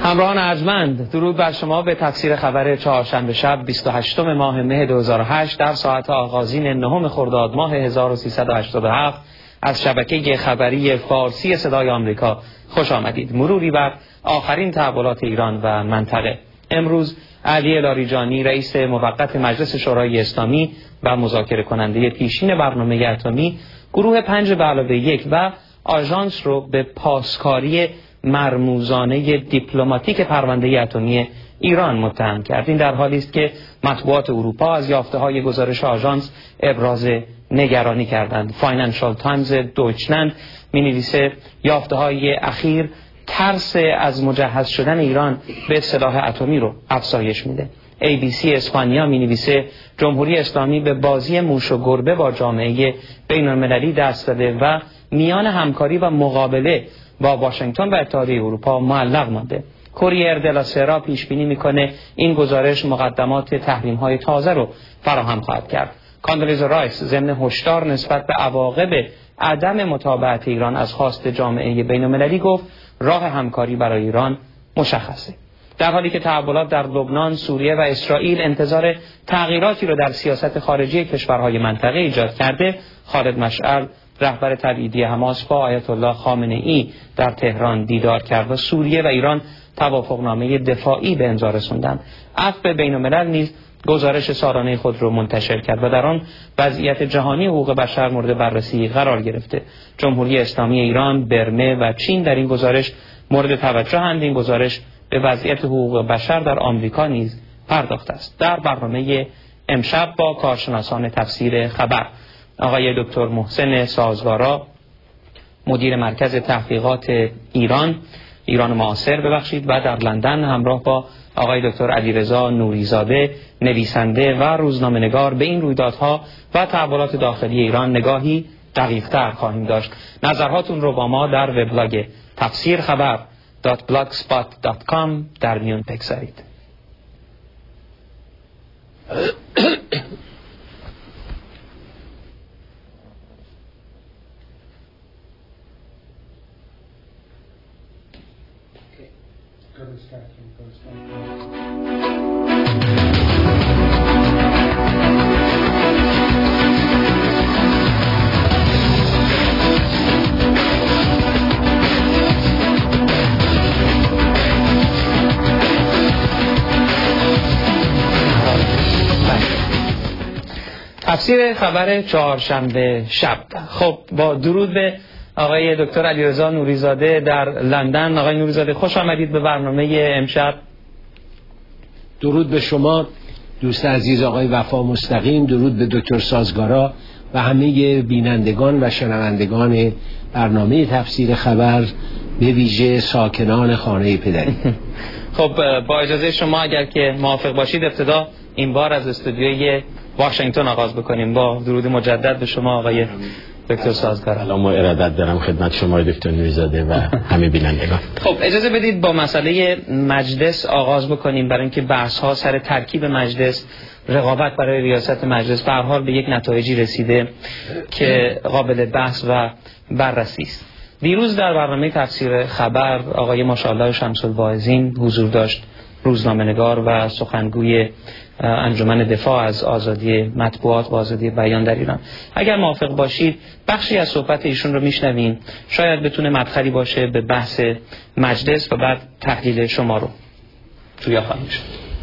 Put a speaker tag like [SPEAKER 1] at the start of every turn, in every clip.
[SPEAKER 1] همراهان ارجمند، درود بر شما به تفسیر خبر چهارشنبه شب 28 ماه مه 2008 در ساعت آغازین 9 خرداد ماه 1387 از شبکه خبری فارسی صدای آمریکا خوش آمدید. مروری بر آخرین تحولات ایران و منطقه. امروز علی لاریجانی رئیس موقت مجلس شورای اسلامی و مذاکره کننده پیشین برنامه اتمی گروه 5+1 و آژانس رو به پاسکاری مرموزانه دیپلماتیک پرونده اتمی ایران متهم کرد. این در حالی است که مطبوعات اروپا از یافته‌های گزارش آژانس ابراز نگرانی کردند. فاینانشال تایمز دویچلند می‌نویسه یافته‌های اخیر ترس از مجهز شدن ایران به سلاح اتمی رو افزایش میده. ABC اسپانیا می‌نویسه جمهوری اسلامی به بازی موش و گربه با جامعه بین‌المللی دست داده و میان همکاری و مقابله با واشنگتن و اتحادیه اروپا معلق مانده. کوریر دلا سرا پیش بینی میکنه این گزارش مقدمات تحریم‌های تازه رو فراهم خواهد کرد. کاندولیزا رایس ضمن هشدار نسبت به عواقب عدم متابعت ایران از خواست جامعه بین‌المللی گفت راه همکاری برای ایران مشخصه. در حالی که تحولات در لبنان، سوریه و اسرائیل انتظار تغییراتی رو در سیاست خارجی کشورهای منطقه ایجاد کرده، خالد مشعل رهبر تبعیدی حماس با آیت الله خامنه ای در تهران دیدار کرد و سوریه و ایران توافقنامه دفاعی به امضا رسوندند. عفو بین‌الملل نیز گزارش سالانه خود را منتشر کرد و در آن وضعیت جهانی حقوق بشر مورد بررسی قرار گرفته. جمهوری اسلامی ایران، برمه و چین در این گزارش مورد توجه‌اند. این گزارش به وضعیت حقوق بشر در آمریکا نیز پرداخته است. در برنامه امشب با کارشناسان تفسیر خبر آقای دکتر محسن سازگارا، مدیر مرکز تحقیقات ایران معاصر و در لندن، همراه با آقای دکتر علیرضا نوریزاده، نویسنده و روزنامه‌نگار، به این رویدادها و تحولات داخلی ایران نگاهی دقیق‌تر خواهیم داشت. نظرهاتون رو با ما در وبلاگ تفسیر خبر .blogspot.com در میون بگذارید. تفسیر خبر چهارشنبه شب. خب، با درود به آقای دکتر علیرضا نوریزاده در لندن. آقای نوریزاده خوش آمدید به برنامه امشب.
[SPEAKER 2] درود به شما دوست عزیز آقای وفا مستقیم، درود به دکتر سازگارا و همه بینندگان و شنوندگان برنامه تفسیر خبر، به ویژه ساکنان خانه پدری.
[SPEAKER 1] خب، با اجازه شما اگر که موافق باشید ابتدا این بار از استودیوی واشنگتن آغاز بکنیم با درود مجدد به شما آقای دکتر سازگارا.
[SPEAKER 3] سلام و ارادت دارم خدمت شما دکتر نوریزاده و همه بینندگان.
[SPEAKER 1] خب، اجازه بدید با مسئله مجلس آغاز بکنیم، برای اینکه بحث ها سر ترکیب مجلس، رقابت برای ریاست مجلس به هر حال به یک نتایجی رسیده که قابل بحث و بررسی است. دیروز در برنامه تفسیر خبر آقای ماشاءالله شمس‌الواعظین حضور داشت، روزنامه‌نگار و سخنگوی انجمن دفاع از آزادی مطبوعات و آزادی بیان در ایران. اگر موافق باشید بخشی از صحبت ایشون رو میشنویم، شاید بتونه مدخلی باشه به بحث مجلس و بعد تحلیل شما رو جویا خواهیم شد.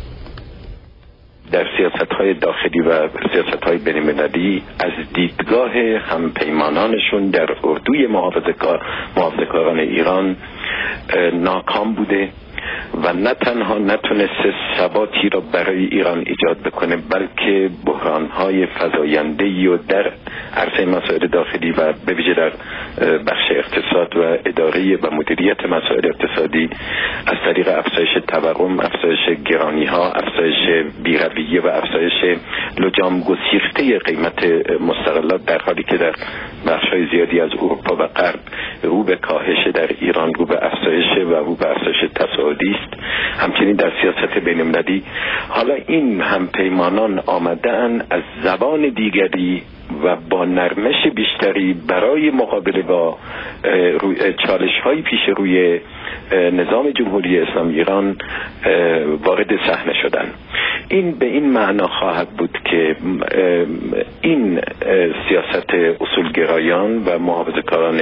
[SPEAKER 4] در سیاست‌های داخلی و سیاست‌های بین‌المللی از دیدگاه همپیمانانشون در اردوی محافظه‌کاران ایران ناکام بوده و نه تنها نتونسته ثباتی را برای ایران ایجاد بکنه، بلکه بحران‌های فزاینده‌ای و در عرصه مسائل داخلی و به ویژه در بخش اقتصاد و اداره و مدیریت مسائل اقتصادی از طریق افزایش تورم، افزایش گرانی‌ها، افزایش بی‌رویه و افزایش لجام گسیخته قیمت مستقلات، در حالی که در بخش‌های زیادی از اروپا و غرب رو به کاهش، در ایران رو به افزایش و رو به افزایش تصاعدی است. همچنین در سیاست بین‌المللی حالا این همپیمانان آمدن از زبان دیگری و با نرمش بیشتری برای مقابله با چالش‌های پیش روی نظام جمهوری اسلامی ایران وارد صحنه شدن. این به این معنا خواهد بود که این سیاست اصولگرایان و محافظه‌کاران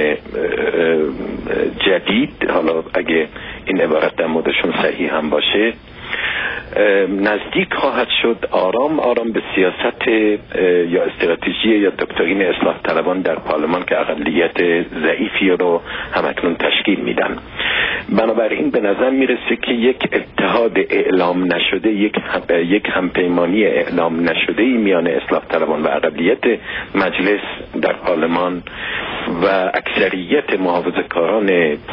[SPEAKER 4] جدید، حالا اگه این عبارت در موردشون صحیح هم باشه، نزدیک خواهد شد آرام آرام به سیاست یا استراتژی یا دکترین اصلاح طلبان در پارلمان که اقلیت ضعیفی رو همکنون تشکیل میدن. بنابراین به نظر میرسه که یک اتحاد اعلام نشده، یک همپیمانی اعلام نشده میان اصلاح طلبان و اقلیت مجلس در پارلمان و اکثریت محافظه‌کاران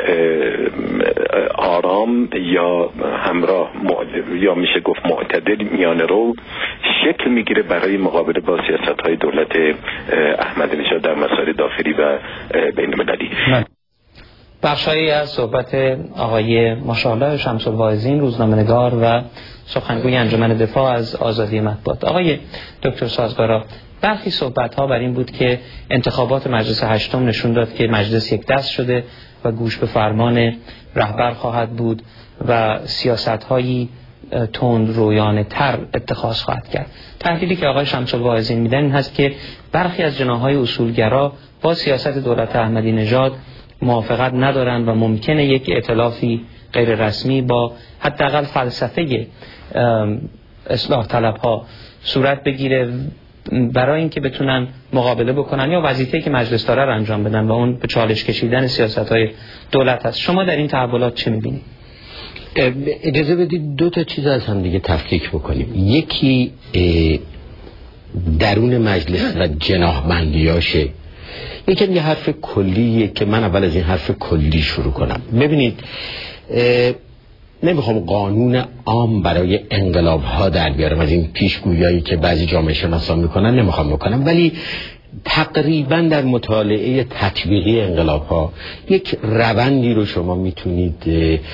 [SPEAKER 4] آرام یا همراه یا میشه گفت معتدل میان رو شکل میگیره برای مقابله با سیاست‌های دولت احمدی نژاد در مسائل داخلی و بین‌المللی.
[SPEAKER 1] بخشایی از صحبت آقای ماشاءالله شمس الواعظین، روزنامه‌نگار و سخنگوی انجمن دفاع از آزادی مطبوعات. آقای دکتر سازگارا، برخی صحبت‌ها بر این بود که انتخابات مجلس هشتم نشون داد که مجلس یک دست شده و گوش به فرمان رهبر خواهد بود و سیاست‌هایی تند رویانه تر اتخاذ خواهد کرد. تحلیلی که آقای شمس الواعظین میدن این هست که برخی از جناح‌های اصولگرا با سیاست دولت احمدی نژاد موافقت ندارند و ممکنه یک ائتلافی غیر رسمی با حداقل فلسفه اصلاح طلب‌ها صورت بگیره برای اینکه بتونن مقابله بکنن یا وظیفه‌ای که مجلس داره رو انجام بدن و اون به چالش کشیدن سیاست‌های دولت هست. شما در این تحولات چه می‌بینید؟
[SPEAKER 2] اجازه بدید دو تا چیز از هم دیگه تفکیک بکنیم. یکی درون مجلس و جناح‌بندیاشه. یکی یه حرف کلیه که من اول از این حرف کلی شروع کنم. ببینید، نمیخوام قانون عام برای انقلاب ها در بیارم، از این پیشگویایی که بعضی جامعه شناسان میکنن نمیخوام بکنم، ولی تقریبا در مطالعه تطبیقی انقلاب ها یک روندی رو شما میتونید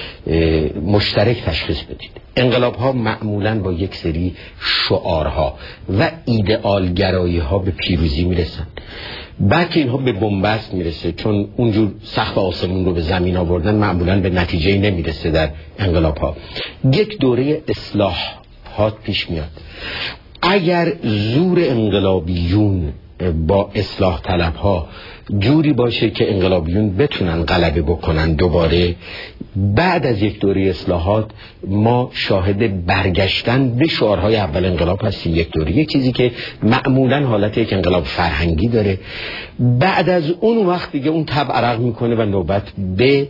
[SPEAKER 2] مشترک تشخیص بدید. انقلاب ها معمولا با یک سری شعارها و ایدئالگرایی ها به پیروزی میرسن، بعد که اینها به بنبست میرسه، چون اونجور سقف آسمون رو به زمین آوردن معمولا به نتیجه نمیرسه. در انقلاب ها یک دوره اصلاحات پیش میاد. اگر زور انقلابیون با اصلاح طلب ها جوری باشه که انقلابیون بتونن غلبه بکنن دوباره، بعد از یک دوره اصلاحات ما شاهد برگشتن به شعارهای اول انقلاب هستیم. یک دوره، یک چیزی که معمولا حالت یک انقلاب فرهنگی داره. بعد از اون وقت دیگه اون تب عرق میکنه و نوبت به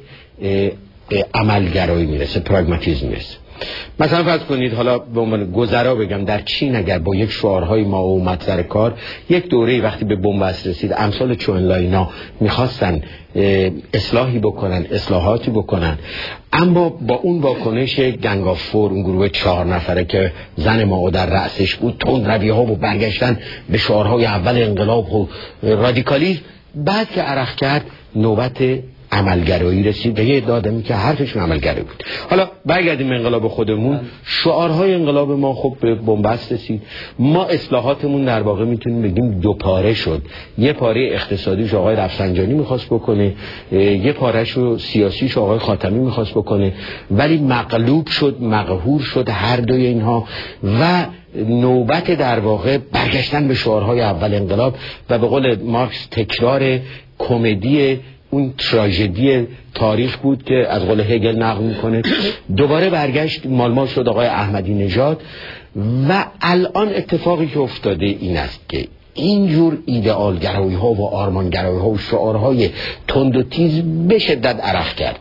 [SPEAKER 2] عملگرایی میرسه، پراگماتیسم میرسه. مثلا فرض کنید، حالا به عنوان گذرا بگم، در چین اگر با یک شعارهای ما اومد سر کار، یک دوره وقتی به بنبست رسید، امثال چوئنلاینا میخواستن اصلاحی بکنن، اصلاحاتی بکنن، اما با اون واکنش گنگ آف فور، اون گروه 4 نفره که زن ماو در رأسش بود، تندروی ها و برگشتن به شعارهای اول انقلاب و رادیکالیسم، بعد که عرق کرد نوبت عملگرایی رسید به یه آدمی که حرفشون عملگرایی بود. حالا برگردیم انقلاب خودمون. شعارهای انقلاب ما خب به بنبست رسید. ما اصلاحاتمون در واقع میتونیم بگیم دو پاره شد. یه پاره اقتصادیش آقای رفسنجانی میخواست بکنه، یه پارهشو سیاسیش آقای خاتمی میخواست بکنه، ولی مغلوب شد، مقهور شد هر دوی اینها و نوبت در واقع برگشتن به شعارهای اول انقلاب و به قول مارکس تکرار کمدی اون تراژدی تاریخ بود که از قول هگل نقل میکنه. دوباره برگشت، مالمال شد آقای احمدی نژاد و الان اتفاقی که افتاده این است که اینجور ایدئالگرایی ها و آرمانگرایی ها و شعارهای تند و تیز به شدت عرق کرده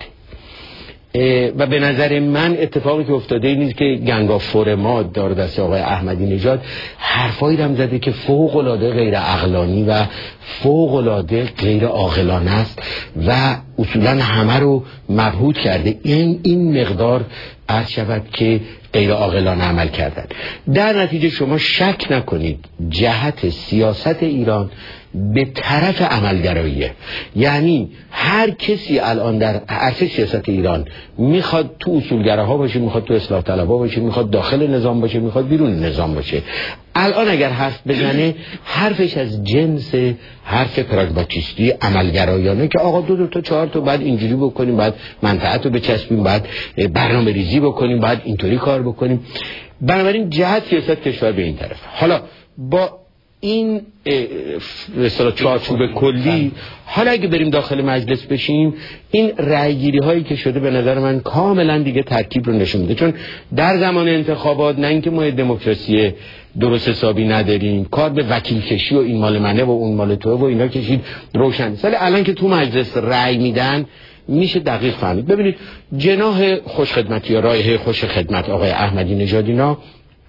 [SPEAKER 2] و به نظر من اتفاقی که افتاده این نیست که گنگ آف فور ما دار دست آقای احمدی نژاد حرفایی هم زده که فوق العاده غیر عقلانی و فوق العاده غیر عاقلانه است و اصولا همه رو مبهوت کرده. این مقدار عرض شود که غیر عاقلانه عمل کردن. در نتیجه شما شک نکنید جهت سیاست ایران به طرف عملگراییه. یعنی هر کسی الان در عرصه سیاست ایران میخواد تو اصولگراها باشه، میخواد تو اصلاح طلبها باشه، میخواد داخل نظام باشه، میخواد بیرون نظام باشه،
[SPEAKER 3] الان اگر حرف بزنه حرفش از جنس حرف پراگماتیستی عملگرایانه که آقا 2 تا 4 تا بعد اینجوری بکنیم، بعد منفعت رو بچسبیم، بعد برنامه ریزی بکنیم، بعد اینطوری کار بکنیم. بنابراین جهت سیاست کشور به این طرف. حالا با این مثلا چارچوب کلی، حالا اگه بریم داخل مجلس بشیم، این رأیگیری هایی که شده به نظر من کاملا دیگه ترکیب رو نشون میده. چون در زمان انتخابات نه اینکه ما دموکراسی درست حسابی نداریم، کار به وکیل کشی و این مال منه و اون مال تو و اینا کشید روشن. ولی الان که تو مجلس رأی میدن میشه دقیق فهمید. ببینید جناح خوشخدمتی یا رایحه خوش خدمت آقای احمدی نژاد اینا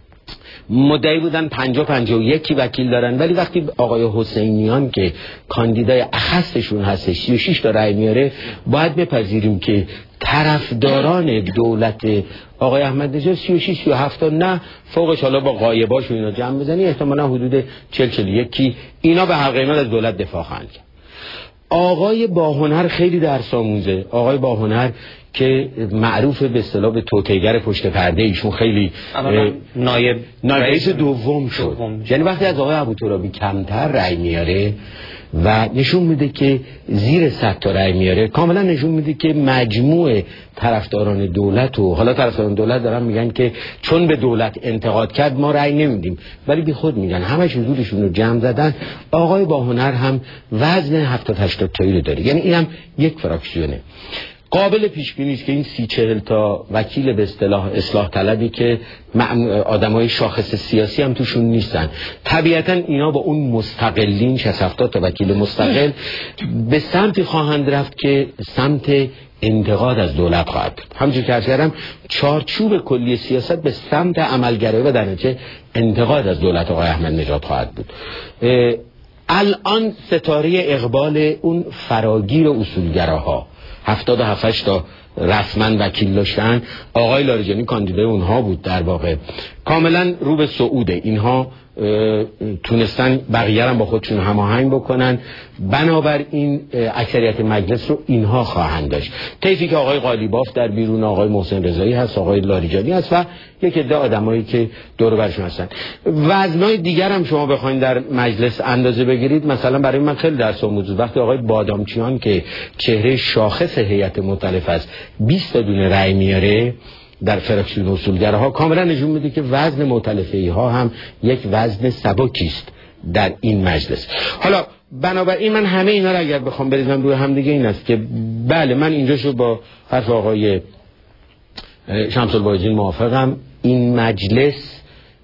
[SPEAKER 3] مدعی بودن 50-51 وکیل دارن، ولی وقتی آقای حسینیان که کاندیدای اخصشون هست 36 تا رأی میاره، باید بپذیریم که طرفداران دولت آقای احمد نژاد 36-37 تا، نه فوقش حالا با غایباش و اینا جمع بزنی احتمالاً حدود 40-41 اینا به هر قیمت از دولت دفاع خواهند کرد. آقای باهنر خیلی درس آموزه. آقای باهنر که معروف به اصطلاح به توطئه‌گر پشت پرده، ایشون خیلی
[SPEAKER 1] نایب
[SPEAKER 3] رئیس دوم شد. یعنی وقتی از آقای ابوترابی کمتر رأی میاره و نشون میده که زیر 100 تا رأی میاره، کاملا نشون میده که مجموع طرفداران دولت و حالا طرفداران دولت دارن میگن که چون به دولت انتقاد کرد ما رأی نمیدیم، ولی بی خود میگن همه حضورشون رو جمع زدن. آقای باهنر هم وزن 70-80 تایی رو داره، یعنی اینم یک فراکسیونه. قابل پیش بینی است که این 30-40 تا وکیل به اصطلاح اصلاح طلبی که آدمای شاخص سیاسی هم توشون نیستن، طبیعتا اینا با اون مستقلین 60-70 تا وکیل مستقل به سمتی خواهند رفت که سمت انتقاد از دولت خواهد بود. همونجور که عرض کردم چارچوب کلی سیاست به سمت عملگرایی و در نتیجه انتقاد از دولت آقای احمد نژاد خواهد بود. الان ستاره اقبال اون فراگیر اصولگراها 77 تا رسما وکیل داشتن، آقای لاریجانی کاندیدای اونها بود، در واقع کاملا رو به صعوده. اینها تونستن بقیه هم با خودشون هماهنگ بکنن، بنابراین اکثریت مجلس رو اینها خواهند داشت. طیفی که آقای قالیباف در بیرون، آقای محسن رضایی هست، آقای لاریجانی هست و یک عده آدمایی که دور و برشون هستن. وزنای دیگر هم شما بخواید در مجلس اندازه بگیرید، مثلا برای من خیلی درس آموز وقتی آقای بادامچیان که چهره شاخص هیئت مؤتلفه است 20 تا دونه رأی میاره در فراکسیون اصولگراها، کاملا نشون میده که وزن مؤتلفه‌ای ها هم یک وزن سبکی است در این مجلس. حالا بنابراین من همه اینا رو اگر بخوام بریزم روی هم دیگه این است که بله، من اینجا شو با حرف آقای شمس الواعظین موافقم. این مجلس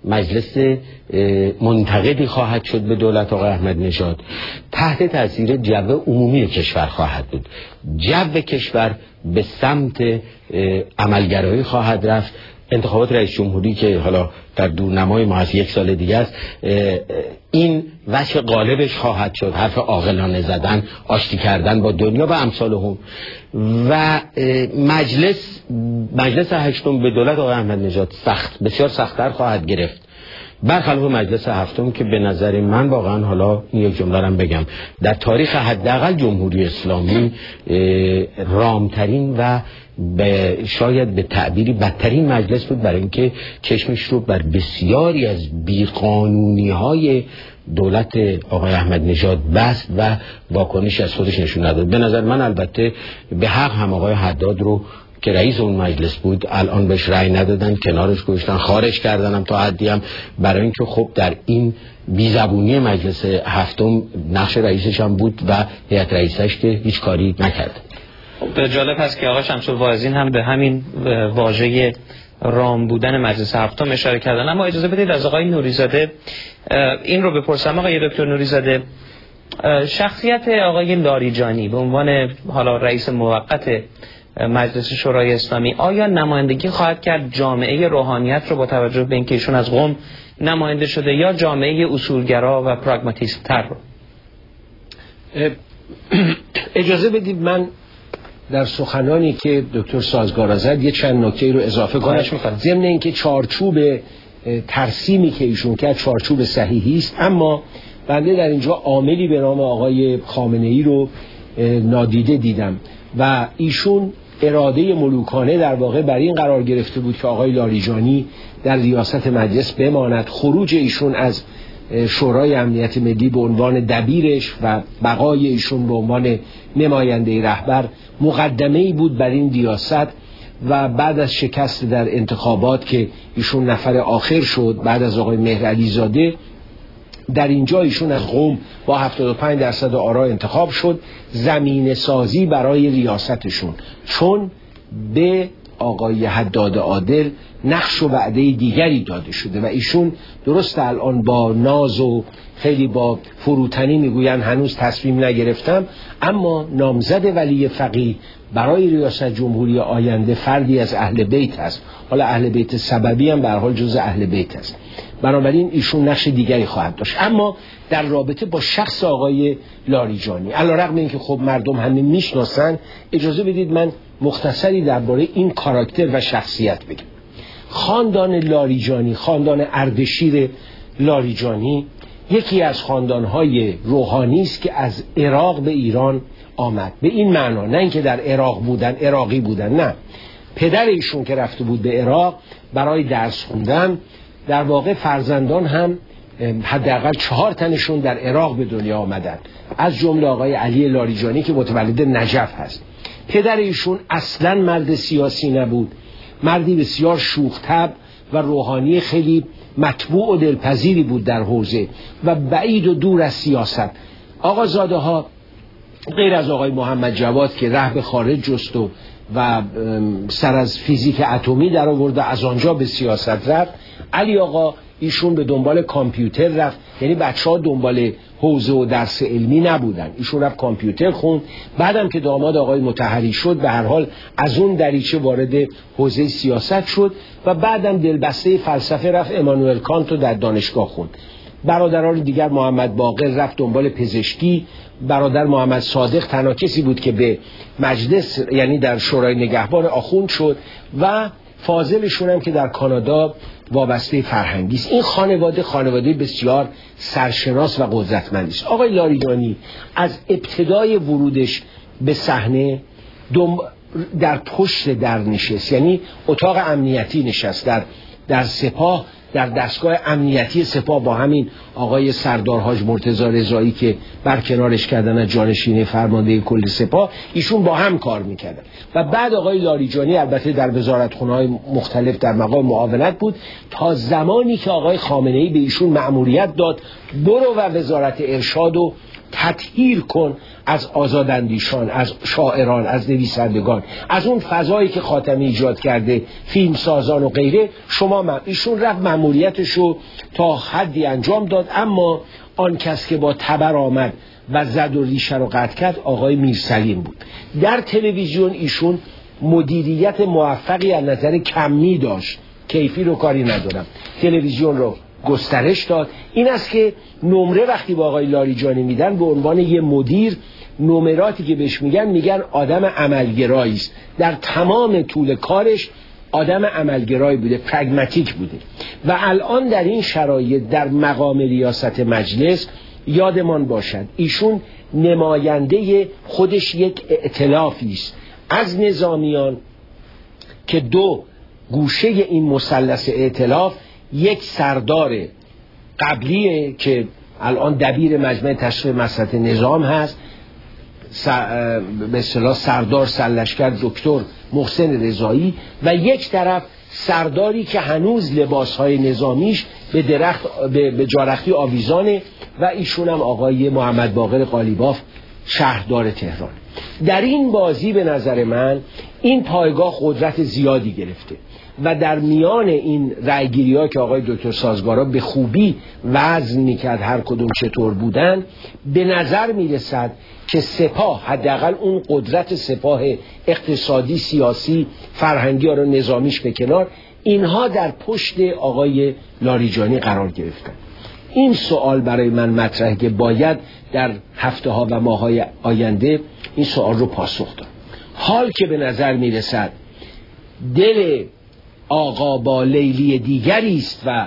[SPEAKER 3] منتقدی خواهد شد به دولت آقای احمد نژاد، تحت تاثیر جو عمومی کشور خواهد بود. جو کشور به سمت عملگرایی خواهد رفت. انتخابات رئیس جمهوری که حالا در دورنمای ما از 1 سال دیگه است، این وجه غالبش خواهد شد، حرف عاقلانه زدن، آشتی کردن با دنیا و امثالهم. و مجلس هشتم به دولت آقای احمد نژاد بسیار سخت‌تر خواهد گرفت، برخلاف مجلس هفتم که به نظر من واقعا، حالا این یک جمله رو بگم، در تاریخ حداقل جمهوری اسلامی رامترین و شاید به تعبیری بدترین مجلس بود، برای اینکه چشمش رو بر بسیاری از بیقانونی‌های دولت آقای احمد نژاد بست و واکنش از خودش نشون نداد. به نظر من البته به حق هم آقای حداد رو که رئیس اون مجلس بود الان بهش رأی ندادن، کنارش گذاشتن، خارج کردنم تا حدی هم، برای اینکه خب در این بیزبونی مجلس هفتم نقش رئیسش هم بود و هیئت رئیسش که هیچ کاری نکرد.
[SPEAKER 1] به جالب هست که آقای شمس الواعظین هم به همین واژه رام بودن مجلس هفتم اشاره کردن. اما اجازه بدید از آقای نوریزاده این رو بپرسم. آقای دکتر نوریزاده، شخصیت آقای لاریجانی به عنوان حالا رئیس موقت مجلس شورای اسلامی آیا نمایندگی خواهد کرد جامعه روحانیت رو با توجه به اینکه ایشون از قم نماینده شده، یا جامعه اصولگرا و پراگماتیست تر رو؟
[SPEAKER 2] اجازه بدید من در سخنانی که دکتر سازگارا زد یه چند نکته رو اضافه کنم، ضمن اینکه چارچوب ترسیمی که ایشون کرد چارچوب صحیحی است، اما بنده در اینجا عاملی به نام آقای خامنه‌ای رو نادیده دیدم و ایشون اراده ملوکانه در واقع بر این قرار گرفته بود که آقای لاریجانی در ریاست مجلس بماند. خروج ایشون از شورای امنیت ملی به عنوان دبیرش و بقای ایشون به عنوان نماینده رهبر مقدمه‌ای بود بر این ریاست و بعد از شکست در انتخابات که ایشون نفر آخر شد بعد از آقای مهرعلی زاده، در اینجا ایشون از قم با 75% آرا انتخاب شد، زمین سازی برای ریاستشون، چون به آقای حداد عادل نقش و وعده دیگری داده شده و ایشون درست الان با ناز و خیلی با فروتنی میگوین هنوز تصمیم نگرفتم، اما نامزد ولی فقیه برای ریاست جمهوری آینده فردی از اهل بیت است. حالا اهل بیت سببی هم به هر حال جزء اهل بیت است، بنابراین ایشون نقش دیگری خواهد داشت. اما در رابطه با شخص آقای لاریجانی، علیرغم اینکه خب مردم همه میشناسن، اجازه بدید من مختصری درباره این کاراکتر و شخصیت بگم. خاندان لاریجانی، خاندان اردشیر لاریجانی یکی از خاندانهای روحانی است که از عراق به ایران آمد. به این معنا نه اینکه در عراق بودن، عراقی بودن، نه، پدر ایشون که رفته بود به عراق برای درس خوندن، در واقع فرزندان هم حداقل 4 تنشون در عراق به دنیا آمدن، از جمله آقای علی لاریجانی که متولد نجف هست. پدر ایشون اصلا مرد سیاسی نبود، مردی بسیار شوخ طبع و روحانی خیلی مطبوع و دلپذیری بود در حوزه و بعید و دور از سیاست. آقازاده ها غیر از آقای محمد جواد که ره به خارج جست و سر از فیزیک اتمی در آورد و از آنجا به سیاست رفت، علی آقا ایشون به دنبال کامپیوتر رفت، یعنی بچه‌ها دنبال حوزه و درس علمی نبودن، ایشون رفت کامپیوتر خوند. بعدم که داماد آقای مطهری شد به هر حال از اون دریچه وارد حوزه سیاست شد و بعدم دلبسته فلسفه رفت امانوئل کانت رو در دانشگاه خوند. برادران دیگر محمد باقر رفت دنبال پزشکی، برادر محمد صادق تنها کسی بود که به مجلس یعنی در شورای نگهبان آخوند شد و فاضلشون هم که در کانادا وابسته فرهنگی است. این خانواده بسیار سرشناس و قدرتمندی است. آقای لاریجانی از ابتدای ورودش به صحنه در پشت در نشست، یعنی اتاق امنیتی نشست در سپاه، در دستگاه امنیتی سپاه با همین آقای سردار حاج مرتضی رضایی که برکنارش کردن از جانشین فرمانده کل سپاه، ایشون با هم کار میکردن. و بعد آقای لاریجانی البته در وزارتخونه‌های مختلف در مقام معاونت بود تا زمانی که آقای خامنه‌ای به ایشون مأموریت داد برو و وزارت ارشاد و تطهیر کن از آزاداندیشان، از شاعران، از نویسندگان، از اون فضایی که خاتمی ایجاد کرده، فیلم سازان و غیره. ایشون رفت مأموریتشو تا حدی انجام داد، اما آن کس که با تبر آمد و زد و ریشه رو قطع کرد آقای میرسلیم بود. در تلویزیون ایشون مدیریت موفقی از نظر کمی داشت، کیفی رو کاری ندارم، تلویزیون رو گسترش داد. این است که نمره وقتی با آقای لاریجانی میدن به عنوان یه مدیر، نمراتی که بهش میگن آدم عملگرایی است. در تمام طول کارش آدم عملگرایی بوده، پرگماتیک بوده. و الان در این شرایط در مقام ریاست مجلس یادمان باشد ایشون نماینده خودش یک ائتلافی است از نظامیان که دو گوشه این مثلث ائتلاف، یک سردار قبلیه که الان دبیر مجمع تشریح مصلحت نظام هست، به اصطلاح سردار سرلشکر دکتر محسن رضایی، و یک طرف سرداری که هنوز لباسهای نظامیش به جارختی آویزانه و ایشون هم آقای محمد باقر قالیباف شهردار تهران. در این بازی به نظر من این پایگاه قدرت زیادی گرفته و در میان این رأیگیری ها که آقای دکتر سازگارا به خوبی وزن میکرد هر کدوم چطور بودن، به نظر میرسد که سپاه، حداقل اون قدرت سپاه اقتصادی، سیاسی، فرهنگی ها رو نظامیش به کنار، اینها در پشت آقای لاریجانی قرار گرفتن. این سوال برای من مطرحه که باید در هفته ها و ماه های آینده این سوال رو پاسخ داد. حال که به نظر میرسد دل آقا با لیلی دیگری است و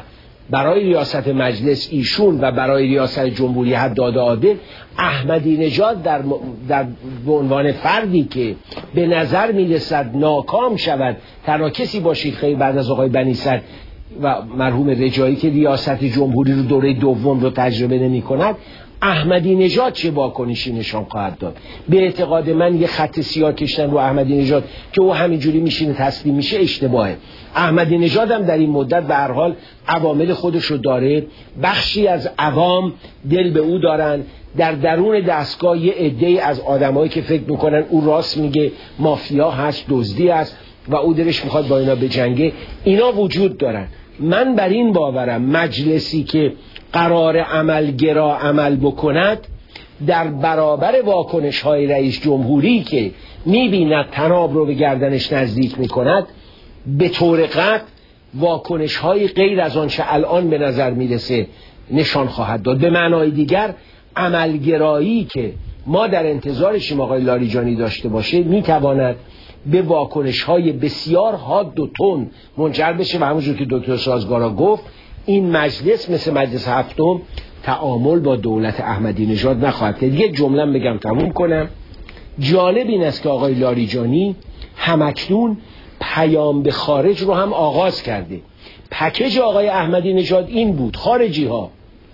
[SPEAKER 2] برای ریاست مجلس ایشون و برای ریاست جمهوری حداد عادل احمدی نژاد در به عنوان فردی که به نظر میرسد ناکام شود، تنها کسی باشید خیلی بعد از آقای بنی صدر و مرحوم رجایی که ریاست جمهوری رو دوره دوم رو تجربه نمی کند، احمدی نژاد چه واکنشی نشان خواهد داد؟ به اعتقاد من یه خط سیاه کشتن رو احمدی نژاد که او همینجوری میشینه تسلیم میشه اشتباهه. احمدی نژاد هم در این مدت به هر حال عوامل خودش رو داره، بخشی از عوام دل به او دارن، در درون دستگاه یه عده‌ای از آدمایی که فکر میکنن او راست میگه، مافیا هست، دزدی هست و او دلش میخواد با اینا بجنگه، اینا وجود دارن. من بر این باورم مجلسی که قرار عملگرا عمل بکند در برابر واکنش های رئیس جمهوری که میبیند تناب رو به گردنش نزدیک میکند، به طور قطع واکنش های غیر از آنچه الان به نظر میرسه نشان خواهد داد. به معنای دیگر عملگرایی که ما در انتظارشیم آقای لاریجانی داشته باشه میتواند به واکنش های بسیار حاد و تند منجر بشه و همونجور که دکتر سازگارا گفت این مجلس مثل مجلس هفتم تعامل با دولت احمدی نژاد نخواهد کرد. یک جمله بگم تموم کنم. جالب این است که آقای لاریجانی همکنون پیام به خارج رو هم آغاز کرده. پکیج آقای احمدی نژاد این بود: خارجی ها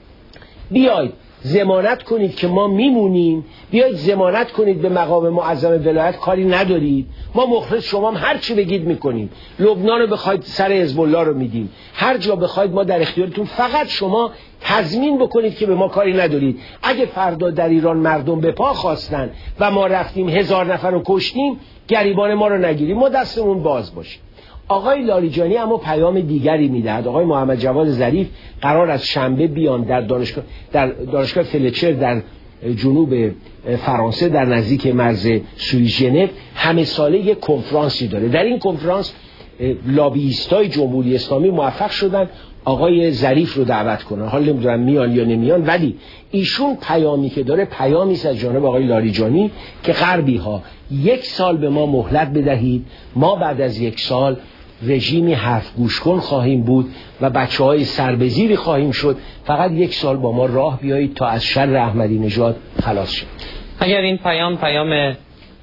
[SPEAKER 2] بیاید ضمانت کنید که ما میمونیم، بیاید ضمانت کنید به مقام معظم ولایت کاری ندارید، ما مخلص شما هم هر چی بگید میکنیم، لبنان رو بخواید سر حزب الله رو میدیم، هر جا بخواید ما در اختیارتون، فقط شما تضمین بکنید که به ما کاری ندارید. اگه فردا در ایران مردم به پا خواستن و ما رفتیم 1000 نفر رو کشتیم، گریبان ما رو نگیریم، ما دستمون باز باشیم. آقای لاریجانی اما پیام دیگری میدهد. آقای محمد جواد ظریف قرار از شنبه بیان در دانشگاه فلچر در جنوب فرانسه در نزدیک مرز سوئیس ژنو همه ساله یک کنفرانسی داره. در این کنفرانس لابیستای جمهوری اسلامی موفق شدن آقای ظریف رو دعوت کنن. حالا نمیدونم میان یا نمیان، ولی ایشون پیامی که داره پیامی است از جانب آقای لاریجانی که غربی ها 1 سال به ما مهلت بدهید، ما بعد از 1 سال رژیمی حرف گوش کن خواهیم بود و بچه‌های سربزیری خواهیم شد، فقط 1 سال با ما راه بیایید تا از شر احمدی نژاد خلاص شد.
[SPEAKER 1] اگر این پیام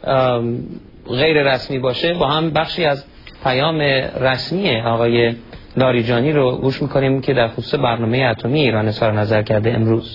[SPEAKER 1] غیر رسمی باشه، با هم بخشی از پیام رسمی آقای لاریجانی رو گوش میکنیم که در خصوص برنامه اتمی ایران اظهار نظر کرده امروز.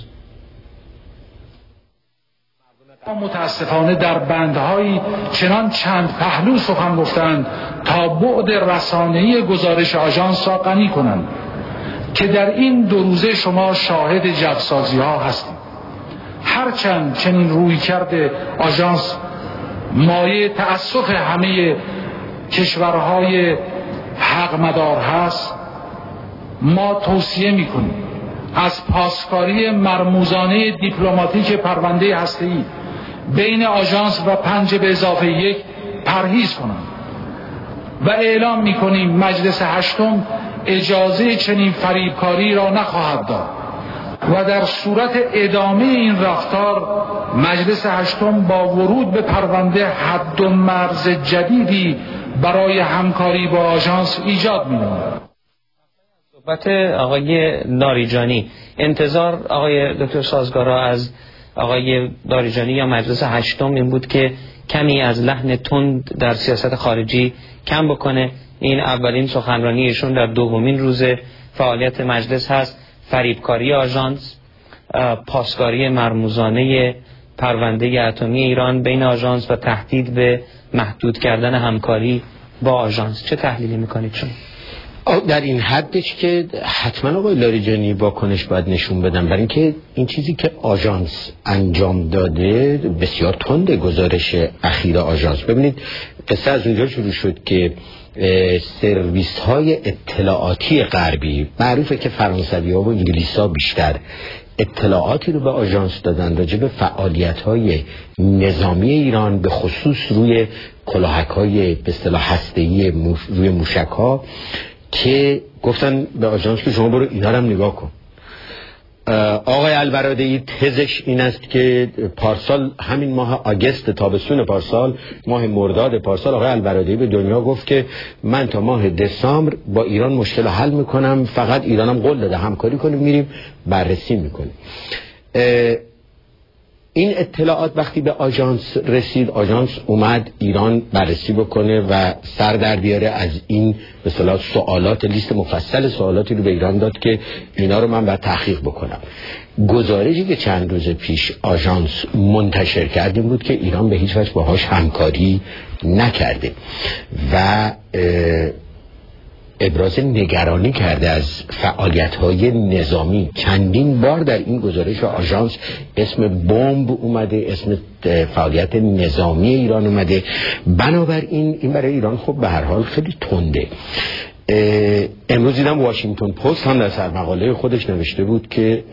[SPEAKER 5] متاسفانه در بندهای چنان چند پهلو سخن گفتند تا بعد رسانه‌ای گزارش آژانس را غنی کنند که در این 2 روزه شما شاهد جوسازی ها هستید. هرچند چنین روی کرده آژانس مایه تأسف همه کشورهای حق مدار هست، ما توصیه میکنیم از پاسکاری مرموزانه دیپلماتیک پرونده هسته‌ای بین آژانس و 5+1 پرهیز کنند و اعلام میکنیم مجلس هشتم اجازه چنین فریبکاری را نخواهد داد و در صورت ادامه این رفتار مجلس هشتم با ورود به پرونده حد و مرز جدیدی برای همکاری با آژانس ایجاد می‌نماید.
[SPEAKER 1] صحبت آقای لاریجانی، انتظار آقای دکتر سازگارا از آقای لاریجانی یا مجلس هشتم این بود که کمی از لحن تند در سیاست خارجی کم بکنه. این اولین سخنرانی ایشون در 2مین روز فعالیت مجلس هست. فریبکاری آژانس، پاسکاری مرموزانه پرونده اتمی ایران بین آژانس و تهدید به محدود کردن همکاری با آژانس. چه تحلیلی میکنید شما؟
[SPEAKER 3] در این حدش که حتما آقای لاریجانی واکنش باید نشون بدن، برای اینکه این چیزی که آژانس انجام داده بسیار تنده. گزارش اخیر آژانس، ببینید قصه از اونجا شروع شد که سرویس های اطلاعاتی غربی، معروفه که فرانسوی ها و انگلیس ها بیشتر اطلاعاتی رو به آژانس دادن راجع به فعالیت های نظامی ایران، به خصوص روی کلاهک های به اصطلاح هسته‌ای روی موشک ها، که گفتن به آژانس که شما برو اینا رو هم نگاه کن. آقای البرادعی تزش این است که پارسال همین ماه آگست تابستون پارسال، ماه مرداد پارسال، آقای البرادعی به دنیا گفت که من تا ماه دسامبر با ایران مشکل حل میکنم، فقط ایرانم قول داده همکاری کنیم، میریم بررسی میکنیم. این اطلاعات وقتی به آژانس رسید، آژانس اومد ایران بررسی بکنه و سر در بیاره از این به اصطلاح سوالات، لیست مفصل سوالاتی رو به ایران داد که اینا رو من باید تحقیق بکنم. گزارشی که چند روز پیش آژانس منتشر کرد این بود که ایران به هیچ وجه باهاش همکاری نکرده و ابراز نگرانی کرده از فعالیت‌های نظامی. چندین بار در این گزارش آژانس اسم بمب اومده، اسم فعالیت نظامی ایران اومده. بنابراین این برای ایران خب به هر حال خیلی تنده. امروز دیدم واشنگتن پست هم در سرمقاله خودش نوشته بود که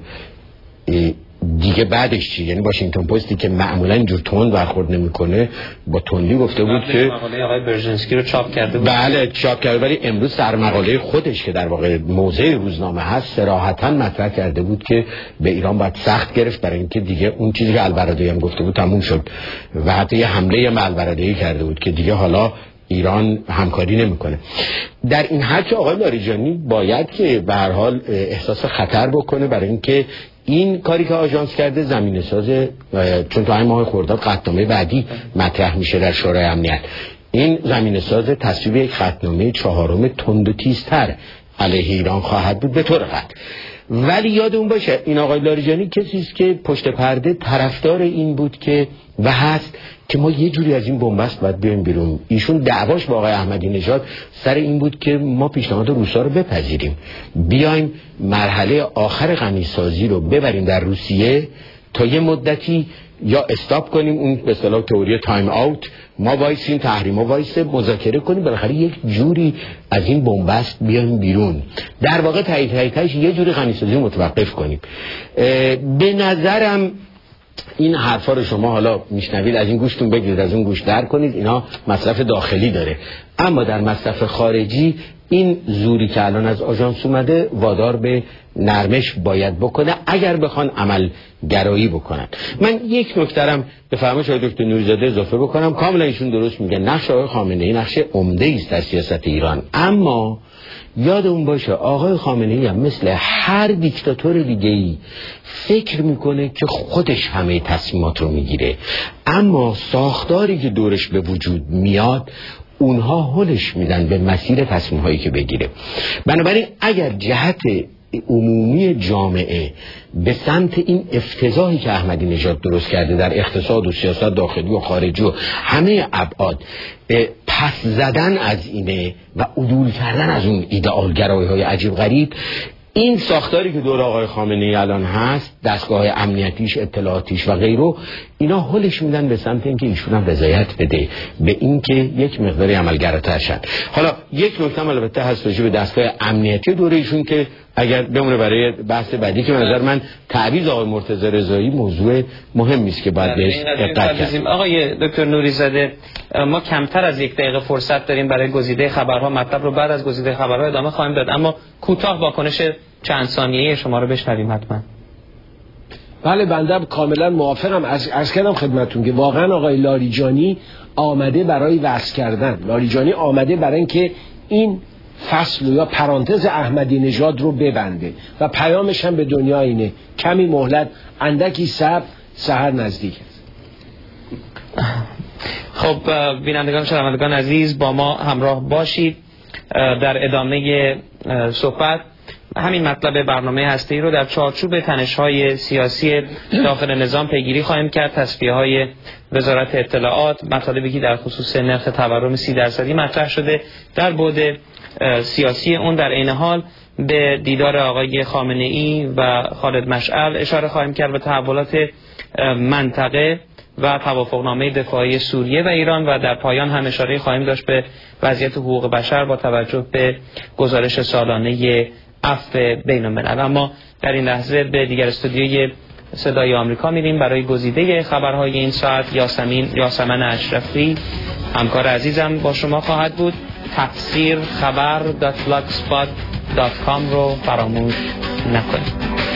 [SPEAKER 3] دیگه بعدش چی؟ یعنی واشنگتن پستی که معمولا اینجور تند برخورد نمیکنه با تندی گفته بود که
[SPEAKER 1] مقاله آقای برژنسکی رو چاپ کرده بود.
[SPEAKER 3] بله چاپ کرده، ولی امروز سرمقاله خودش که در واقع موضع روزنامه هست صراحتاً مطرح کرده بود که به ایران باید سخت گرفت برای اینکه دیگه اون چیزی که البرادعی هم گفته بود تموم شد و حتی یه حمله هم البرادعی کرده بود که دیگه حالا ایران همکاری نمیکنه. در این حد که آقای لاریجانی باید که به هر حال احساس خطر بکنه برای اینکه این کاری که آژانس کرده زمینه سازه، چون تا این ماه خرداد قطعنامه بعدی مطرح میشه در شورای امنیت، این زمینه ساز تصویب یک قطعنامه چهارم تند و تیزتر علیه ایران خواهد بود به طور قطع. ولی یادمون باشه این آقای لاریجانی کسی است که پشت پرده طرفدار این بود که و هست که ما یه جوری از این بنبست باید بیایم بیرون. ایشون دعواش با آقای احمدی نژاد سر این بود که ما پیشنهاد روسا رو بپذیریم، بیایم مرحله آخر غنیسازی رو ببریم در روسیه تا یه مدتی یا استاپ کنیم، اون به اصطلاح تئوری تایم اوت، ما وایسیم تحریما وایسه مذاکره کنیم، بالاخره یک جوری از این بنبست بیایم بیرون، در واقع تاییدش یه جوری غنیسازی متوقف کنیم. به نظرم این حرفا رو شما حالا میشنوید، از این گوشتون بگیرید از اون گوش در کنید، اینا مصرف داخلی داره، اما در مصرف خارجی این زوری که الان از آژانس اومده وادار به نرمش باید بکنه اگر بخوان عمل گرایی بکنن. من یک نکته‌ام به فرمایش آقای دکتر نوری‌زاده اضافه بکنم، کاملا ایشون درست میگن، نقش آقای خامنه‌ای نقش عمده‌ای است در سیاست ایران، اما یادمون باشه آقای خامنه‌ای هم مثل هر دیکتاتور دیگه‌ای فکر میکنه که خودش همه تصمیمات رو میگیره، اما ساختاری که دورش به وجود میاد اونها هلش میدن به مسیر تصمیم هایی که بگیره. بنابراین اگر جهت عمومی جامعه به سمت این افتضاحی که احمدی نژاد درست کرده در اقتصاد و سیاست داخلی و خارجی و همه ابعاد پس زدن از اینه و عدول کردن از اون ایدئالگرایی های عجیب غریب، این ساختاری که دور آقای خامنه‌ای الان هست، دستگاه امنیتیش، اطلاعاتیش و غیره، اینا هلش میدن به سمت اینکه ایشون هم رضایت بده به اینکه یک مقداری عملگراتر شن. حالا یک نکته البته هست راجع به دستگاه امنیتی دوره ایشون که اگر بمونه برای بحث بعدی که به نظر من تعویض آقای مرتضی رضایی موضوع مهمی است که باید بهش دقت کرد.
[SPEAKER 1] آقای دکتر نوری‌زاده، ما کمتر از یک دقیقه فرصت داریم برای گزیده خبرها، مطلب رو بعد از گزیده خبرها ادامه خواهیم داد، اما کوتاه واکنش چند ثانیه‌ای شما رو بشنویم حتما.
[SPEAKER 2] بله بنده کاملا موافقم. از کردم خدمتتون که واقعا آقای لاریجانی آمده برای وصل کردن، لاریجانی آمده برای اینکه این فصل یا پرانتز احمدی نژاد رو ببنده و پیامش هم به دنیا اینه کمی مهلت، اندکی صبر، سحر نزدیک است.
[SPEAKER 1] خب بینندگان شنوندگان عزیز، با ما همراه باشید. در ادامه صحبت همین مطلب برنامه هسته‌ای رو در چارچوب تنش‌های سیاسی داخل نظام پیگیری خواهیم کرد. تصفیه‌های وزارت اطلاعات، مطالبی که در خصوص نرخ تورم 30% مطرح شده، در بعد سیاسی اون در عین حال به دیدار آقای خامنه‌ای و خالد مشعل اشاره خواهیم کرد و تحولات منطقه و توافقنامه دفاعی سوریه و ایران، و در پایان هم اشاره خواهیم داشت به وضعیت حقوق بشر با توجه به گزارش سالانه عفو بین الملل. اما در این لحظه به دیگر استودیوی صدای آمریکا میریم برای گزیده خبرهای این ساعت. یاسمن اشرفی همکار عزیزم با شما خواهد بود. تفسیر خبر.blogspot.com رو فراموش نکنید.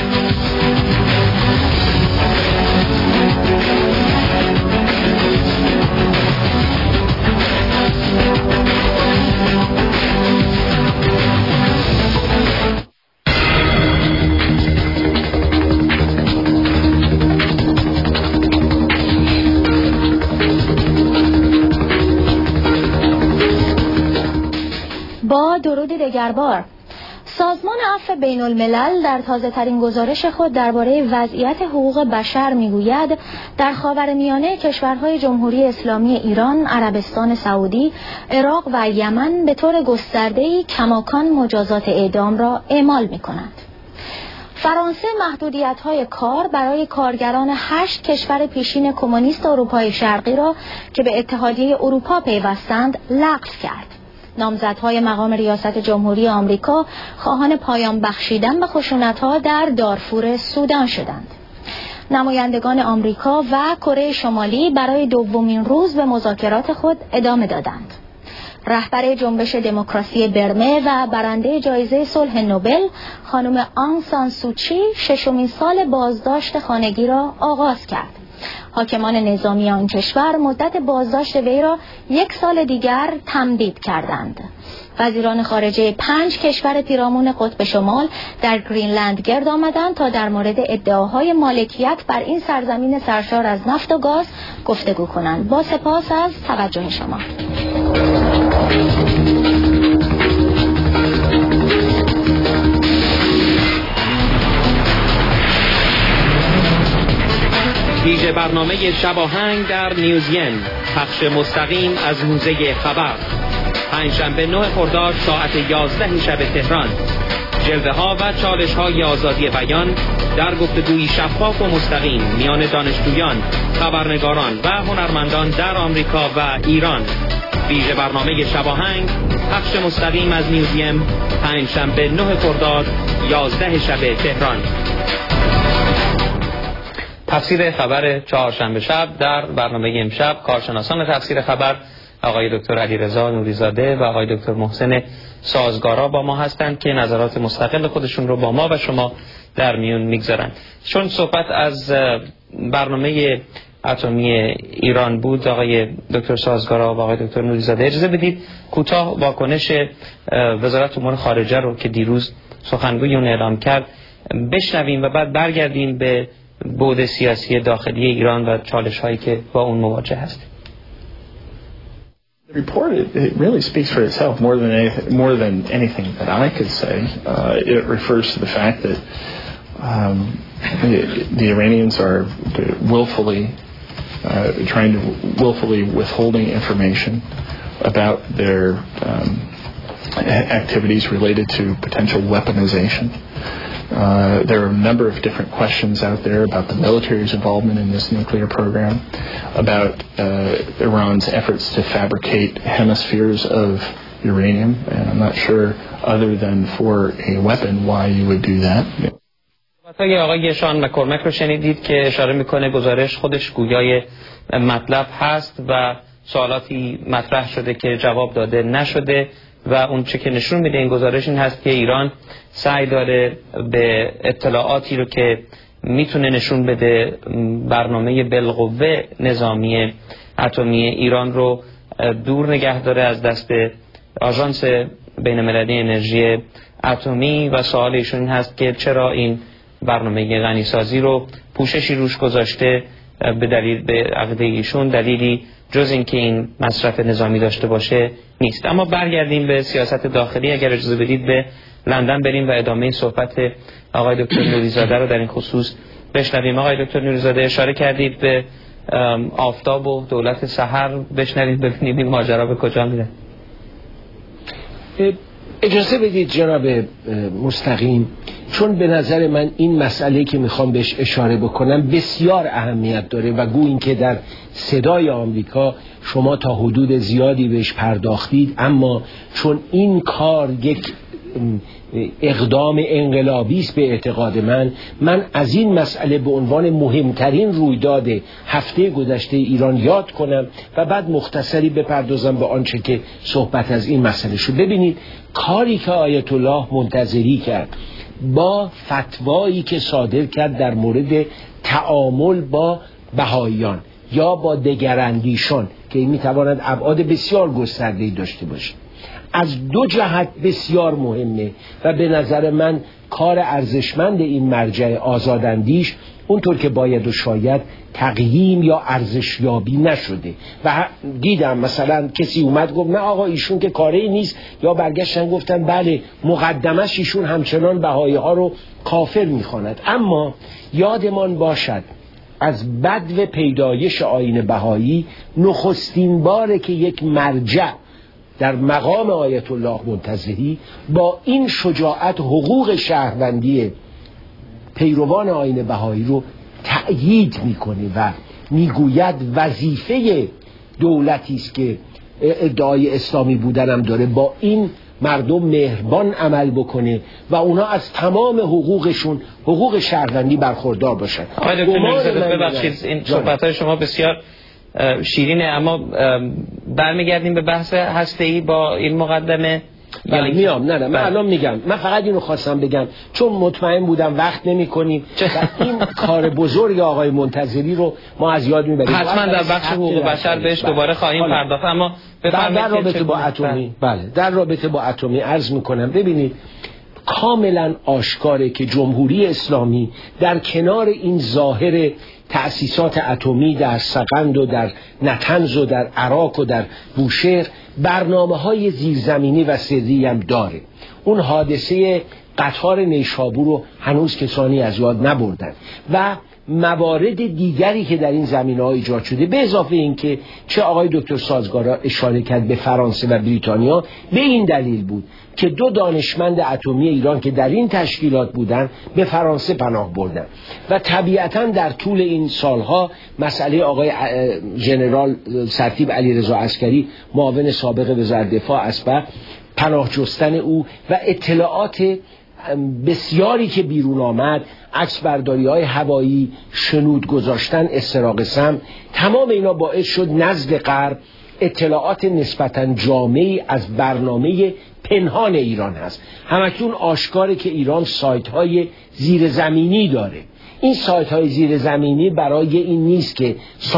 [SPEAKER 6] درود دگربار. سازمان عفو بین الملل در تازه ترین گزارش خود درباره وضعیت حقوق بشر میگوید در خاورمیانه کشورهای جمهوری اسلامی ایران، عربستان سعودی، عراق و یمن به طور گسترده‌ای کماکان مجازات اعدام را اعمال می‌کند. فرانسه محدودیت‌های کار برای کارگران 8 کشور پیشین کمونیست اروپای شرقی را که به اتحادیه اروپا پیوستند لغو کرد. نامزدهای مقام ریاست جمهوری آمریکا خواهان پایان بخشیدن به خشونت‌ها در دارفور سودان شدند. نمایندگان آمریکا و کره شمالی برای دومین روز به مذاکرات خود ادامه دادند. رهبر جنبش دموکراسی برمه و برنده جایزه صلح نوبل خانم آنگ سان سوچی 6مین سال بازداشت خانگی را آغاز کرد. حاکمان نظامی آن کشور مدت بازداشت وی را 1 سال دیگر تمدید کردند. وزیران خارجه 5 کشور پیرامون قطب شمال در گرینلند گرد آمدند تا در مورد ادعاهای مالکیت بر این سرزمین سرشار از نفت و گاز گفتگو کنند. با سپاس از توجه شما.
[SPEAKER 1] ویژه برنامه شب آهنگ در نیوزین، پخش مستقیم از موزه خبر، پنجشنبه 9 خرداد ساعت 11 شب تهران. جلوه ها و چالش های آزادی بیان در گفتگوی شفاف و مستقیم میان دانشجویان، خبرنگاران و هنرمندان در آمریکا و ایران. ویژه برنامه شب آهنگ، پخش مستقیم از نیوزین، پنجشنبه 9 خرداد 11 شب تهران. تفسیر خبر چهارشنبه شب در برنامه امشب کارشناسان تفسیر خبر آقای دکتر علیرضا نوری‌زاده و آقای دکتر محسن سازگارا با ما هستند که نظرات مستقل خودشون رو با ما و شما در میون میگذارن. چون صحبت از برنامه اتمی ایران بود آقای دکتر سازگارا و آقای دکتر نوری‌زاده، اجازه بدید کوتاه واکنش وزارت امور خارجه رو که دیروز سخنگوی اون اعلام کرد بشنویم و بعد برگردیم به بعد سیاسی داخلی ایران و چالش هایی که با اون مواجه هست.
[SPEAKER 7] The report it really speaks for itself more than anything that I could say. It refers to the fact that the Iranians are willfully withholding information about their activities related to potential weaponization. There are a number of different questions out there about the military's involvement in this nuclear program, about Iran's efforts to fabricate hemispheres of uranium, and I'm not sure, other than for a weapon, why you would do that.
[SPEAKER 1] آقای شان مکورمک رو شنیدید که اشاره میکنه گزارش خودش گویای مطلب هست و سوالاتی مطرح شده که جواب داده نشده و اون چه که نشون میده این گزارش این هست که ایران سعی داره به اطلاعاتی رو که میتونه نشون بده برنامه بالقوه نظامی اتمی ایران رو دور نگه داره از دست آژانس بین‌المللی انرژی اتمی و سوال ایشون این هست که چرا این برنامه غنیسازی رو پوششی روش گذاشته. به دلیل به عقیده ایشون دلیلی جز این که این مصرف نظامی داشته باشه نیست. اما برگردیم به سیاست داخلی. اگر اجازه بدید به لندن بریم و ادامه صحبت آقای دکتر نوری‌زاده رو در این خصوص بشنویم. آقای دکتر نوری‌زاده اشاره کردید به آفتاب و دولت سحر، بشنویم ببینیم این ماجرا به کجا میره.
[SPEAKER 2] اجازه بدید جناب مستقیم، چون به نظر من این مسئله که میخوام بهش اشاره بکنم بسیار اهمیت داره و گویا اینکه در صدای آمریکا شما تا حدود زیادی بهش پرداختید، اما چون این کار یک اقدام انقلابی است به اعتقاد من از این مسئله به عنوان مهمترین رویداد هفته گذشته ایران یاد کنم و بعد مختصری بپردازم به آنچه که صحبت از این مسئله شد. ببینید کاری که آیت الله منتظری کرد با فتوایی که صادر کرد در مورد تعامل با بهائیان یا با دگراندیشان که این میتواند ابعاد بسیار گسترده‌ای داشته باشه، از دو جهت بسیار مهمه و به نظر من کار ارزشمند این مرجع آزاداندیش اونطور که باید و شاید تقییم یا ارزشیابی نشده. و دیدم مثلا کسی اومد گفت نه آقا ایشون که کاری نیست، یا برگشتن گفتن بله مقدمش ایشون همچنان بهایی ها رو کافر میخواند. اما یادمان باشد از بدو پیدایش آیین بهایی نخستین باره که یک مرجع در مقام آیت الله منتظری با این شجاعت حقوق شهروندی پیروان آیین بهایی رو تأیید میکنه و میگوید وظیفه دولتی است که ادعای اسلامی بودن هم داره با این مردم مهربان عمل بکنه و اونا از تمام حقوقشون حقوق شهروندی برخوردار باشن.
[SPEAKER 1] آقای دکتر نوری‌زاده ببخشید این صحبت‌های شما بسیار شیرینه، اما برمیگردیم به بحث هسته‌ای با این مقدمه.
[SPEAKER 2] نه من الان میگم، من فقط اینو خواستم بگم چون مطمئن بودم وقت نمی‌کنیم و این کار بزرگ آقای منتظری رو ما از یاد میبریم.
[SPEAKER 1] حتما در بخش حقوق بشر بهش دوباره خواهیم پرداخت، اما
[SPEAKER 2] در رابطه با اتمی در رابطه با اتمی عرض میکنم ببینید کاملا آشکاره که جمهوری اسلامی در کنار این ظاهر تأسیسات اتمی در سقند و در نطنز و در عراق و در بوشهر برنامه‌های زیرزمینی و سری هم داره. اون حادثه قطار نیشابور رو هنوز کسانی از یاد نبردن و موارد دیگری که در این زمینه‌ها ایجاد شده، به اضافه این که چه آقای دکتر سازگارا اشاره کرد به فرانسه و بریتانیا، به این دلیل بود که دو دانشمند اتمی ایران که در این تشکیلات بودند به فرانسه پناه بردند و طبیعتاً در طول این سالها مسئله آقای ژنرال سرتیپ علیرضا عسکری معاون سابق وزارت دفاع اسبق پناه جستن او و اطلاعات بسیاری که بیرون آمد، عکس برداری های هوایی، شنود گذاشتن، استراق سم، تمام اینا باعث شد نزد غرب اطلاعات نسبتاً جامعی از برنامه پنهان ایران هست. همکنون آشکاره که ایران سایت های زیرزمینی داره. این سایت های زیرزمینی برای این نیست که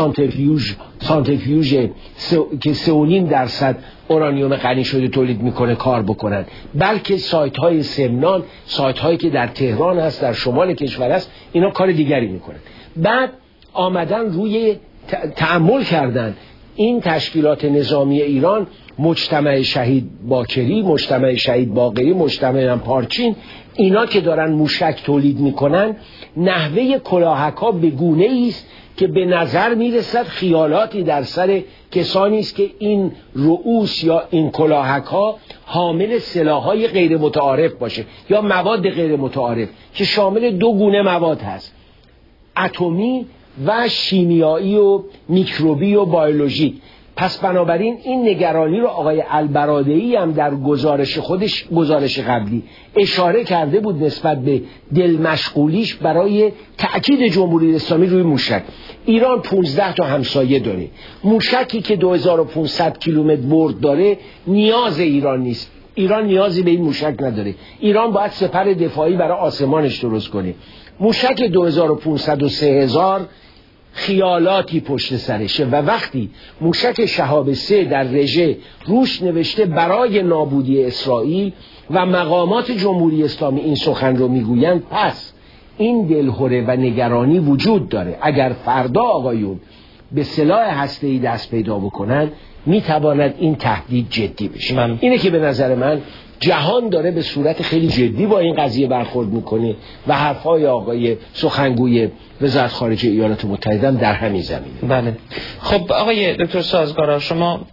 [SPEAKER 2] سانتریفیوژ که 3.5% اورانیوم غنی شده تولید میکنه کار بکنن، بلکه سایت های سمنان، سایت هایی که در تهران هست، در شمال کشور هست، اینا کار دیگری میکنن. بعد آمدن روی تأمل کردن این تشکیلات نظامی ایران، مجتمع شهید باکری، مجتمع شهید باقری، مجتمع پارچین، اینا که دارن موشک تولید میکنن، نحوه کلاهک‌ها به گونه‌ای است که به نظر میرسد خیالاتی در سر کسانی است که این رؤوس یا این کلاهک‌ها حامل سلاح‌های غیر متعارف باشه یا مواد غیر متعارف که شامل دو گونه مواد هست، اتمی و شیمیایی و میکروبی و بیولوژیک. پس بنابراین این نگرانی رو آقای البرادعی هم در گزارش قبلی اشاره کرده بود نسبت به دل مشغولیش برای تأکید جمهوری اسلامی روی موشک. ایران 15 تا همسایه داره، موشکی که 2500 کیلومتر برد داره نیاز ایران نیست، ایران نیازی به این موشک نداره، ایران باید سپر دفاعی برای آسمانش درست کنه. موشک 2500 و 3000 خیالاتی پشت سرشه و وقتی موشک شهاب 3 در رژه روش نوشته برای نابودی اسرائیل و مقامات جمهوری اسلامی این سخن رو میگویند، پس این دلهره و نگرانی وجود داره. اگر فردا آقایون به سلاح هسته‌ای دست پیدا بکنن میتواند این تهدید جدی بشه. اینه که به نظر من جهان داره به صورت خیلی جدی با این قضیه برخورد میکنه و حرفای آقای سخنگوی وزارت خارجه ایالات متحده در همین زمینه.
[SPEAKER 1] بله. خب آقای دکتر سازگارا، شما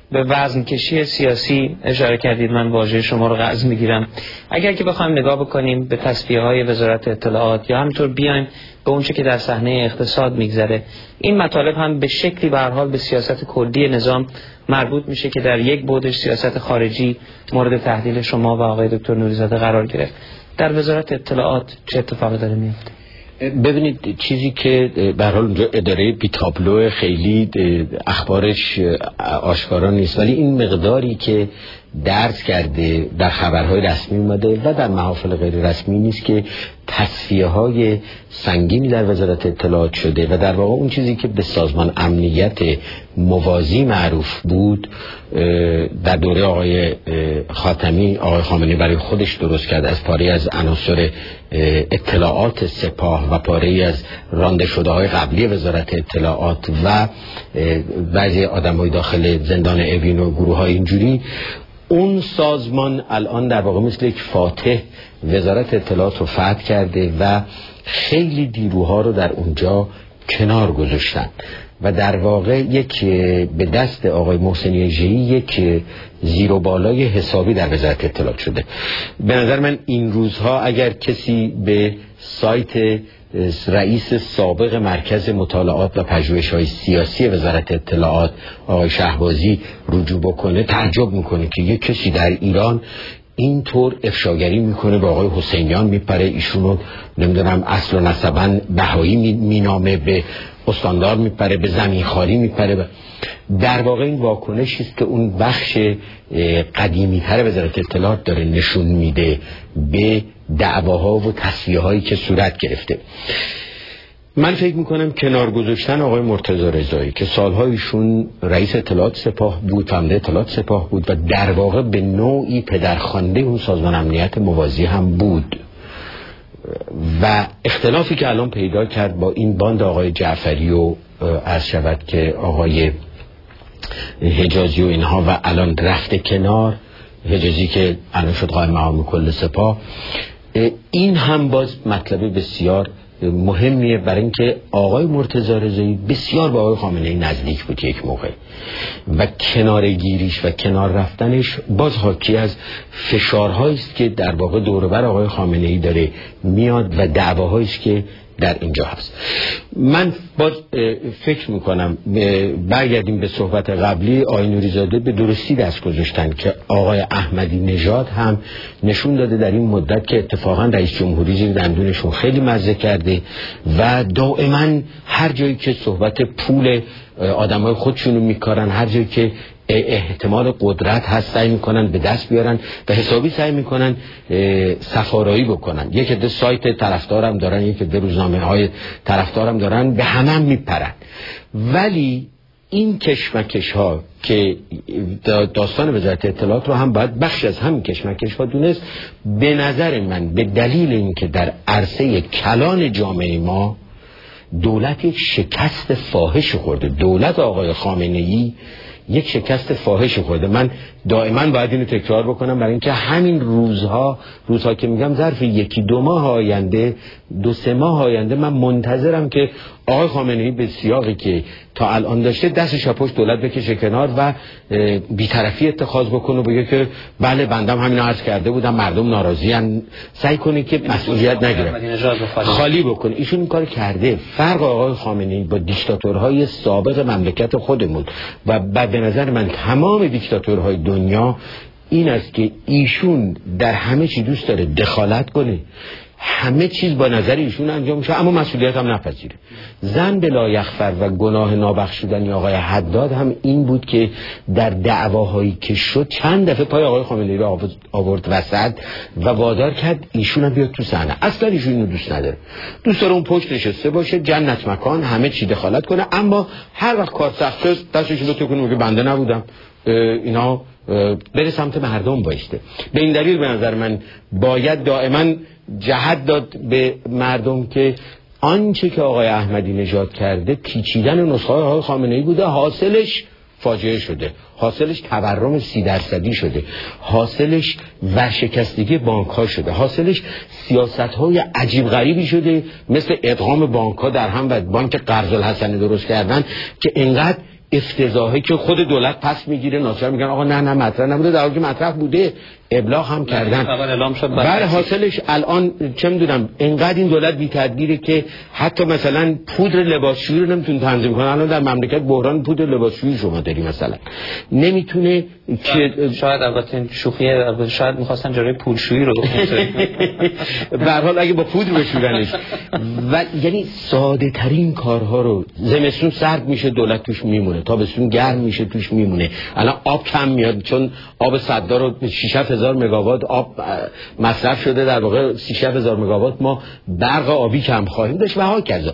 [SPEAKER 1] به وزن کشی سیاسی اشاره کردید، من واژه شما رو قرض میگیرم. اگر که بخوایم نگاه بکنیم به تصفیه‌های وزارت اطلاعات یا همینطور بیایم به اونچه که در صحنه اقتصاد میگذره، این مطالب هم به شکلی به هر حال به سیاست کلی نظام مربوط میشه که در یک بعدش سیاست خارجی مورد تحلیل شما و آقای دکتر نوری‌زاده قرار گرفت. در وزارت اطلاعات چه اتفاقی داره میفته؟
[SPEAKER 3] ببینید، چیزی که به هر حال اونجا اداره بی‌تابلو خیلی اخبارش آشکارا نیست، ولی این مقداری که درس کرده در خبرهای رسمی اومده و در محافل غیر رسمی نیست که تصفیه‌های سنگینی در وزارت اطلاعات شده و در واقع اون چیزی که به سازمان امنیت موازی معروف بود در دوره آقای خاتمی، آقای خامنه‌ای برای خودش درست کرد، از پاره از عناصر اطلاعات سپاه و پاره از رانده شده های قبلی وزارت اطلاعات و بعضی آدمای داخل زندان اوین و گروه های اینجوری، اون سازمان الان در واقع مثل یک فاتح وزارت اطلاعات رو فتح کرده و خیلی نیروها رو در اونجا کنار گذاشتن و در واقع یک به دست آقای محسنی ژه‌ای یک زیر و بالای حسابی در وزارت اطلاعات شده. به نظر من این روزها اگر کسی به سایت رئیس سابق مرکز مطالعات و پژوهش‌های سیاسی وزارت اطلاعات آقای شهبازی رجوع بکنه، تعجب میکنه که یک کسی در ایران اینطور افشاگری میکنه، به آقای حسینیان میپره، ایشونو نمیدونم اصل و نسباً بهایی مینامه، به استاندار میپره، به زمینخواری میپره. در واقع این واکنشی است که اون بخش قدیمی‌تر وزارت اطلاعات داره نشون میده به دعواها و تصفیه‌هایی که صورت گرفته. من فکر میکنم کنار گذاشتن آقای مرتضی رضایی که سالها ایشون رئیس اطلاعات سپاه بود، فرمانده اطلاعات سپاه بود و در واقع به نوعی پدرخوانده اون سازمان امنیت موازی هم بود و اختلافی که الان پیدا کرد با این باند آقای جعفری و عرض شود که آقای حجازی و اینها و الان رفته کنار، حجازی که الان شد قائم مقام کل سپاه، این هم باز مطلب بسیار مهمیه برای اینکه آقای مرتضی رضایی بسیار با آقای خامنه‌ای نزدیک بود یک موقع و کنارگیریش و کنار رفتنش باز حاکی از فشارهایی است که در واقع دور بر آقای خامنه‌ای داره میاد و دعواهایی است که در اینجا هست. من باز فکر میکنم برگردیم به صحبت قبلی، آقای نوری‌زاده به درستی دست گذاشتن که آقای احمدی نژاد هم نشون داده در این مدت که اتفاقا رئیس جمهوری زیر دندونشون خیلی مزه کرده و دائما هر جایی که صحبت پول آدمای خودشونو میکارن، هر جایی که احتمال قدرت هست سعی میکنن به دست بیارن و حسابی سعی میکنن سفارایی بکنن. یک عده سایت طرفدارم دارن، یک عده روزنامه های طرفدارم دارن، به همه میپرن. ولی این کشمکش ها که داستان وزارت اطلاعات رو هم باید بخش از همین کشمکش ها دونست، به نظر من به دلیل اینکه در عرصه کلان جامعه ما دولت یک شکست فاحش خورده، دولت آقای خامنه‌ای یک شکست فاحش خورده. من دائما باید اینو تکرار بکنم برای اینکه همین روزها که میگم ظرف 1-2 ماه آینده، 2-3 ماه آینده، من منتظرم که آقای خامنه‌ای به سیاقی که تا الان داشته دستش از پشت دولت بکشه کنار و بی‌طرفی اتخاذ بکنه و بگه که بله بندم همین عرض کرده بودم، مردم ناراضی‌ان، سعی کنه که مسئولیت نگیره، خالی بکنه. ایشون این کار کرده. فرق آقای خامنه‌ای با دیکتاتورهای سابق مملکت خودمون و به نظر من تمام دیکتاتورهای دنیا این است که ایشون در همه چی دوست داره دخالت کنه، همه چیز با نظر ایشون انجام میشه اما مسئولیت هم نپذیره. زن بلا یغفر و گناه نابخشودنی آقای حداد هم این بود که در دعواهایی که شد چند دفعه پای آقای خامنه‌ای رو آورد وسط و وادار کرد ایشون هم بیاد تو صحنه. اصلا ایشون اینو دوست نداره، دوست داره اون پشت نشسته باشه، جنت مکان، همه چی دخالت کنه، اما هر وقت کار سخت شد دستش رو تکون میگه بنده نبودم، اینا بره سمت مردم بایسته. به این دلیل به نظر من باید دائما جهت داد به مردم که آنچه که آقای احمدی نژاد کرده پیچیدن نسخه آقای خامنه‌ای بوده، حاصلش فاجعه شده، حاصلش تورم 30% شده، حاصلش ورشکستگی بانک ها شده، حاصلش سیاست های عجیب غریبی شده مثل ادغام بانک ها در هم و بانک قرض الحسنه درست کردن که اینقدر افتضاحی که خود دولت پس میگیره، ناچار میگن آقا نه مطرح نبوده، در حالی که مطرح بوده، ابلاغ هم کردن.
[SPEAKER 1] خبر اعلام شد.
[SPEAKER 3] بله، حاصلش الان چه میدونم اینقدر این دولت بی تدبیره که حتی مثلا پودر لباسشویی رو نمیتونه تنظیم کنه. الان در مملکت بحران پودر لباسشویی شما داری، مثلا نمیتونه که
[SPEAKER 1] شاید البته شوخی، شاید میخواستن جلوی پولشویی رو
[SPEAKER 3] به هر حال اگه با پودر بشورنش. و یعنی ساده ترین کارها رو، زمستون سرد میشه دولت توش میمونه، تابستون گرم میشه توش میمونه. الان آب کم میاد چون آب صدا رو 6,000 مگاوات آب مصرف شده، در واقع 6,000 مگاوات ما برق آبی کم خواهیم داشت و هاکذا.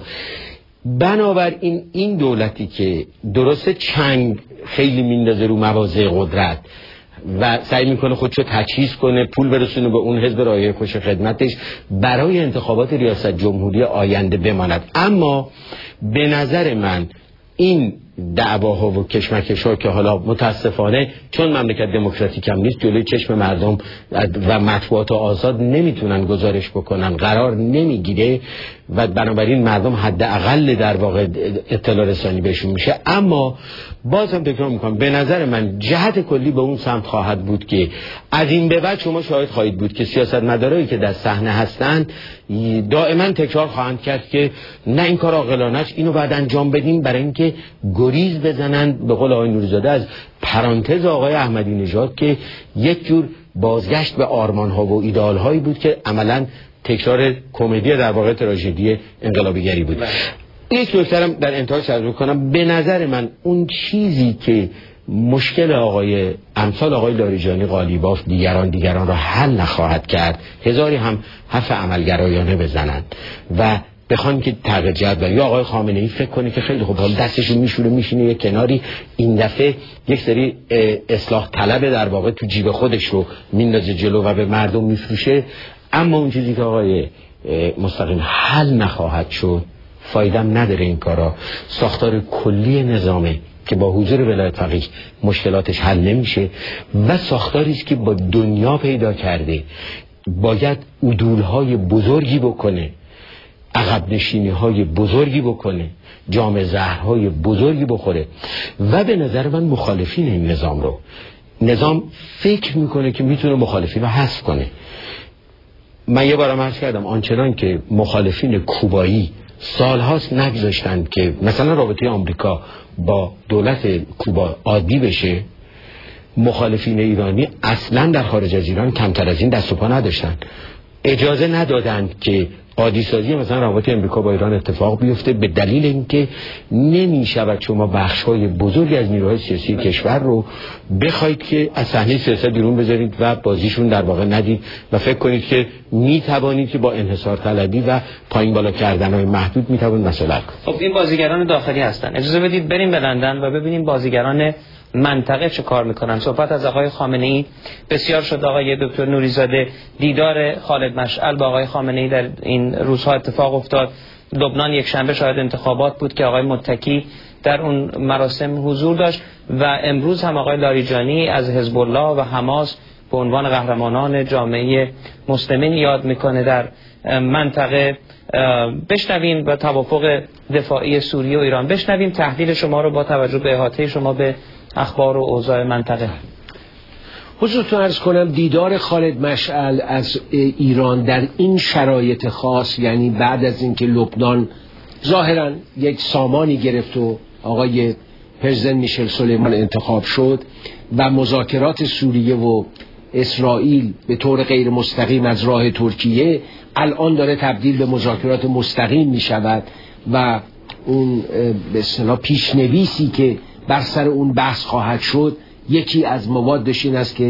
[SPEAKER 3] بنابراین این دولتی که درسته چنگ خیلی میندازه رو مواضع قدرت و سعی میکنه خودشو تجهیز کنه، پول برسونه به اون حزب رایه کش خدمتش برای انتخابات ریاست جمهوری آینده بماند. اما به نظر من این دعواها و کشمکش‌ها که حالا متاسفانه چون مملکت دموکراتیک هم نیست، جلوی چشم مردم و مطبوعات آزاد نمیتونن گزارش بکنن، قرار نمیگیره و بنابراین مردم حداقل در واقع اطلاع رسانی بهشون میشه. اما بازم تکرار میکنم، به نظر من جهت کلی به اون سمت خواهد بود که از این به بعد شما شاهد خواهید بود که سیاستمدارایی که در صحنه هستند دائما تکرار خواهند کرد که نه این کار عاقلانه است، اینو بعد انجام بدیم، برای اینکه گریز بزنند به قول آقای نوری‌زاده از پرانتز آقای احمدی نژاد که یک جور بازگشت به آرمان‌ها و ایدئال‌هایی بود که عملاً تکرار کمدی در واقع تراژدی انقلابیگری بود. یک نکته در انتهاش عرض می‌کنم، به نظر من اون چیزی که مشکل امثال آقای لاریجانی، قالیباف، دیگران را حل نخواهد کرد، هزاری هم حرف عملگرایانه بزنند و بخوان که تغییر جدول، یا آقای خامنه‌ای فکر کنه که خیلی خوب حالا دستشو میشوره میشینه یک کناری، این دفعه یک سری اصلاح طلب در واقع تو جیب خودش رو میندازه جلو و به مردم میفروشه. اما اون چیزی که آقای مستقیم حل نخواهد شد، فایدم نداره این کارا. ساختار کلی نظامه که با حضور ولایت فقیه مشکلاتش حل نمیشه و ساختاری است که با دنیا پیدا کرده، باید عدولهای بزرگی بکنه، عقب نشینی‌های بزرگی بکنه، جام زهرهای بزرگی بخوره و به نظر من مخالفین این نظام فکر میکنه که میتونه مخالفین رو حذف کنه. من یه بارم عرض کردم آنچنان که مخالفین کوبایی سالهاست نگذاشتند که مثلا رابطه آمریکا با دولت کوبا عادی بشه، مخالفین ایرانی اصلا در خارج از ایران کمتر از این دست و پا نداشتن، اجازه ندادند که عادی سازی مثلا روابط امریکا با ایران اتفاق بیفته، به دلیل اینکه نمیشود شما بخش‌های بزرگی از نیروهای سیاسی کشور رو بخواید که از صحنه سیاست بیرون بذارید و بازیشون در واقع ندید و فکر کنید که میتوانید که با انحصار طلبی و پایین بالا کردن‌های محدود میتوانید مسئله کنید.
[SPEAKER 1] خب این بازیگران داخلی هستن. اجازه بدید بریم به لندن و ببینیم بازیگران منطقه چه کار میکنن. صحبت از آقای خامنه‌ای بسیار شد. آقای دکتر نوری‌زاده، دیدار خالد مشعل با آقای خامنه‌ای در این روزها اتفاق افتاد. لبنان یک شنبه شاید انتخابات بود که آقای متکی در اون مراسم حضور داشت و امروز هم آقای لاریجانی از حزب الله و حماس به عنوان قهرمانان جامعه مسلمین یاد میکنه در منطقه. بشنویم با توافق دفاعی سوریه و ایران، بشنویم تحلیل شما رو با توجه به احاطه شما به اخبار و اوضاع منطقه.
[SPEAKER 2] حضورتون عرض کنم دیدار خالد مشعل از ایران در این شرایط خاص، یعنی بعد از اینکه لبنان ظاهرا یک سامانی گرفت و آقای پرزیدنت میشل سلیمان انتخاب شد و مذاکرات سوریه و اسرائیل به طور غیر مستقیم از راه ترکیه الان داره تبدیل به مذاکرات مستقیم می شود و اون به اصطلاح پیشنویسی که بر سر اون بحث خواهد شد، یکی از موادش این است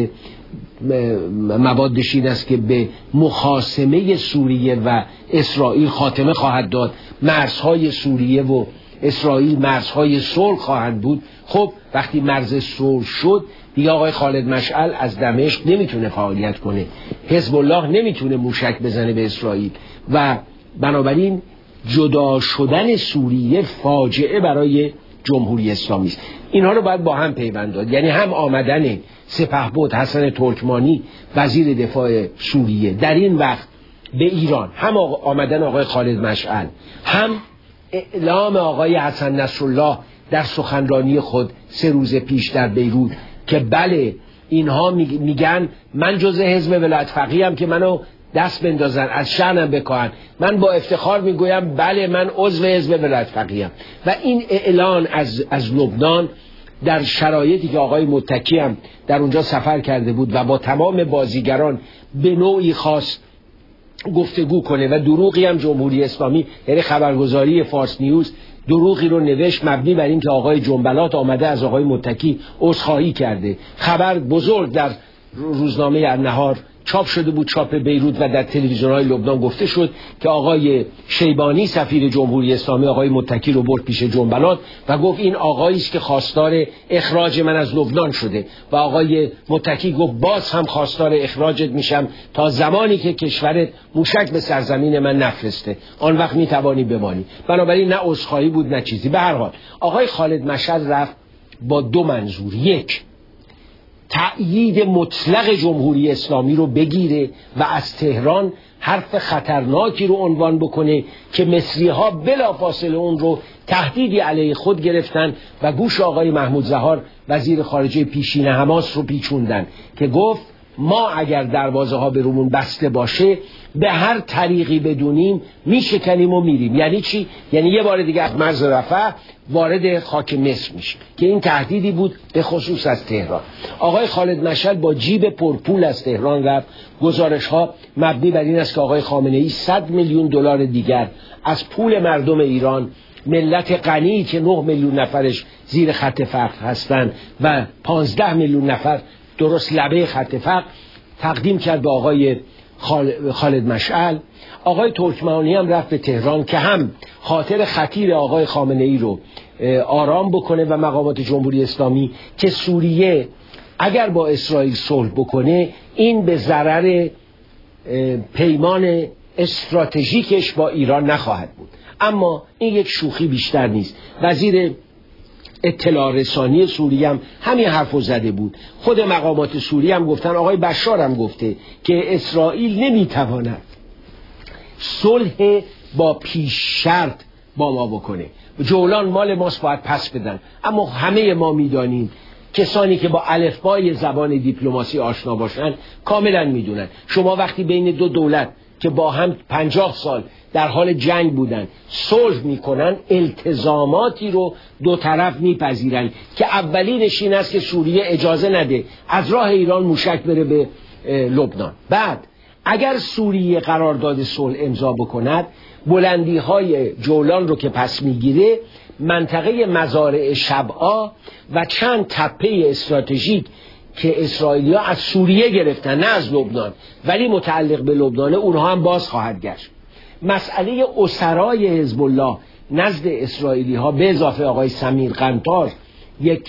[SPEAKER 2] که به مخاصمه سوریه و اسرائیل خاتمه خواهد داد. مرزهای سوریه و اسرائیل مرزهای صلح خواهند بود. خب وقتی مرز صلح شد دیگه آقای خالد مشعل از دمشق نمیتونه فعالیت کنه، حزب الله نمیتونه موشک بزنه به اسرائیل و بنابراین جدا شدن سوریه فاجعه برای جمهوری اسلامی است. اینها رو باید با هم پیوند داد، یعنی هم آمدن سپهبد حسن ترکمانی وزیر دفاع سوریه در این وقت به ایران، هم آمدن آقای خالد مشعل، هم اعلام آقای حسن نصرالله در سخنرانی خود 3 روز پیش در بیروت که بله اینها میگن من جزء حزب ولایت فقیه ام که منو دست بندازن از شأنم بکاهن. من با افتخار میگویم بله من عضو حزب ولایت فقیه ام. و این اعلان از لبنان در شرایطی که آقای متکی هم در اونجا سفر کرده بود و با تمام بازیگران به نوعی خاص گفتگو کنه و دروغی هم جمهوری اسلامی یعنی خبرگزاری فارس نیوز دروغی رو نوشت مبنی بر این که آقای جنبلات آمده از آقای متکی عذرخواهی کرده. خبر بزرگ در روزنامه النهار چاپ شده بود، چاپ بیروت، و در تلویزیون‌های لبنان گفته شد که آقای شیبانی سفیر جمهوری اسلامی آقای متکی رو برد پیش جنبلات و گفت این آقایی است که خواستار اخراج من از لبنان شده و آقای متکی گفت باز هم خواستار اخراجت میشم تا زمانی که کشورت موشک به سرزمین من نفرسته، آن وقت میتوانی بمانی. بنابراین نه عذرخواهی بود نه چیزی. به هر حال آقای خالد مشعل رفت با 2 منظور: یک، تأیید مطلق جمهوری اسلامی رو بگیره و از تهران حرف خطرناکی رو عنوان بکنه که مصری‌ها بلافاصله اون رو تهدیدی علیه خود گرفتن و گوش آقای محمود ظاهر وزیر خارجه پیشین حماس رو پیچوندن که گفت ما اگر دروازه ها به رومون بسته باشه به هر طریقی بدونیم میشکنیم و میریم. یعنی چی؟ یعنی یه بار دیگه از مرز رفح وارد خاک مصر میشه که این تهدیدی بود به خصوص از تهران. آقای خالد مشعل با جیب پرپول از تهران رفت. گزارش ها مبنی بر این است که آقای خامنه‌ای 100 میلیون دلار دیگر از پول مردم ایران، ملت غنی که 9 میلیون نفرش زیر خط فقر هستند و 15 میلیون نفر درست لبه خط فقر، تقدیم کرد به آقای خالد مشعل. آقای ترکمانی هم رفت به تهران که هم خاطر خطیر آقای خامنه‌ای رو آرام بکنه و مقامات جمهوری اسلامی که سوریه اگر با اسرائیل صلح بکنه این به ضرر پیمان استراتژیکش با ایران نخواهد بود. اما این یک شوخی بیشتر نیست. وزیر اطلاع رسانی سوریه هم همین حرفو زده بود. خود مقامات سوریه هم گفتن، آقای بشار هم گفته که اسرائیل نمیتواند صلح با پیش شرط با ما بکنه. جولان مال ماست، باید پس بدن. اما همه ما میدانیم، کسانی که با الفبای زبان دیپلماسی آشنا باشن کاملا میدونن شما وقتی بین 2 دولت که با هم 50 سال در حال جنگ بودن صلح میکنن، التزاماتی رو 2 طرف میپذیرن که اولینش این است که سوریه اجازه نده از راه ایران موشک بره به لبنان. بعد اگر سوریه قرارداد صلح امضا بکند، بلندی های جولان رو که پس میگیره، منطقه مزارع شبعا و چند تپه استراتژیک که اسرائیلیا از سوریه گرفتن نه از لبنان ولی متعلق به لبنان، اونها هم باز خواهد گشت. مسئله اسرای حزب الله نزد اسرائیلی ها به اضافه آقای سمیر قنطار، یک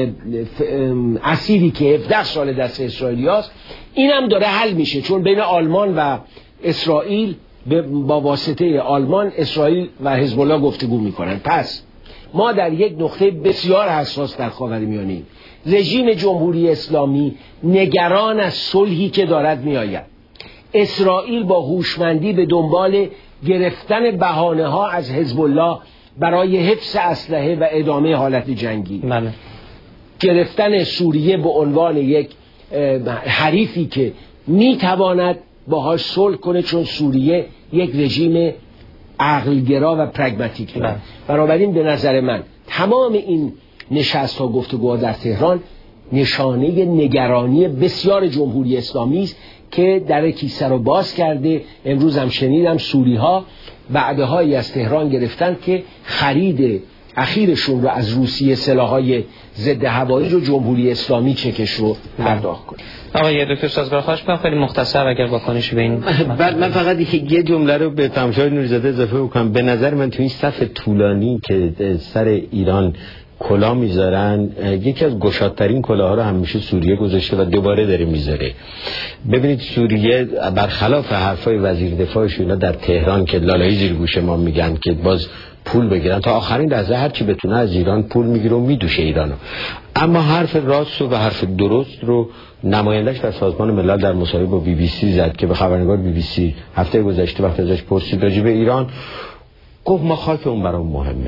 [SPEAKER 2] اسیری که 17 سال دست اسرائیلی هاست، این هم داره حل میشه، چون بین آلمان و اسرائیل با واسطه آلمان اسرائیل و حزب الله گفتگو میکنن. پس ما در یک نقطه بسیار حساس در خاورمیانه ایم. رژیم جمهوری اسلامی نگران از صلحی که دارد میآید. اسرائیل با هوشمندی به دنبال گرفتن بهانه‌ها از حزب الله برای حفظ اسلحه و ادامه حالت جنگی. گرفتن سوریه به عنوان یک حریفی که میتواند باهاش صلح کنه، چون سوریه یک رژیم عقلگرا و پرگماتیک داره. بنابراین به نظر من تمام این نشست ها گفتگوها در تهران نشانه نگرانی بسیار جمهوری اسلامی است که در کیسه رو باز کرده. امروز هم شنیدم سوری ها وعده‌هایی از تهران گرفتن که خرید اخیرشون رو از روسیه سلاح‌های ضد هوایی رو جمهوری اسلامی چکش رو پرداخت کنه.
[SPEAKER 1] آقای دکتر سازگار خواهش می‌کنم خیلی مختصر اگر واکنشی به این.
[SPEAKER 3] من فقط یه جمله رو به تماشای نوری‌زاده اضافه بکنم. به نظر من تو این صف طولانی که سر ایران کلاه میذارن، یکی از گشادترین کلاها رو همیشه سوریه گذاشته و دوباره داره میذاره. ببینید سوریه برخلاف حرفای وزیر دفاعش اینا در تهران که لالایی زیر گوش ما میگن که باز پول بگیرن، تا آخرین لحظه هر چی بتونه از ایران پول میگیره و میدوشه ایرانو. اما حرف راست و حرف درست رو نمایندش در سازمان ملل در مصاحبه با BBC زد که به خبرنگار BBC هفته گذشته وقتی ازش پرسید راجع به ایران، گفت ما خاک اون برام مهمه.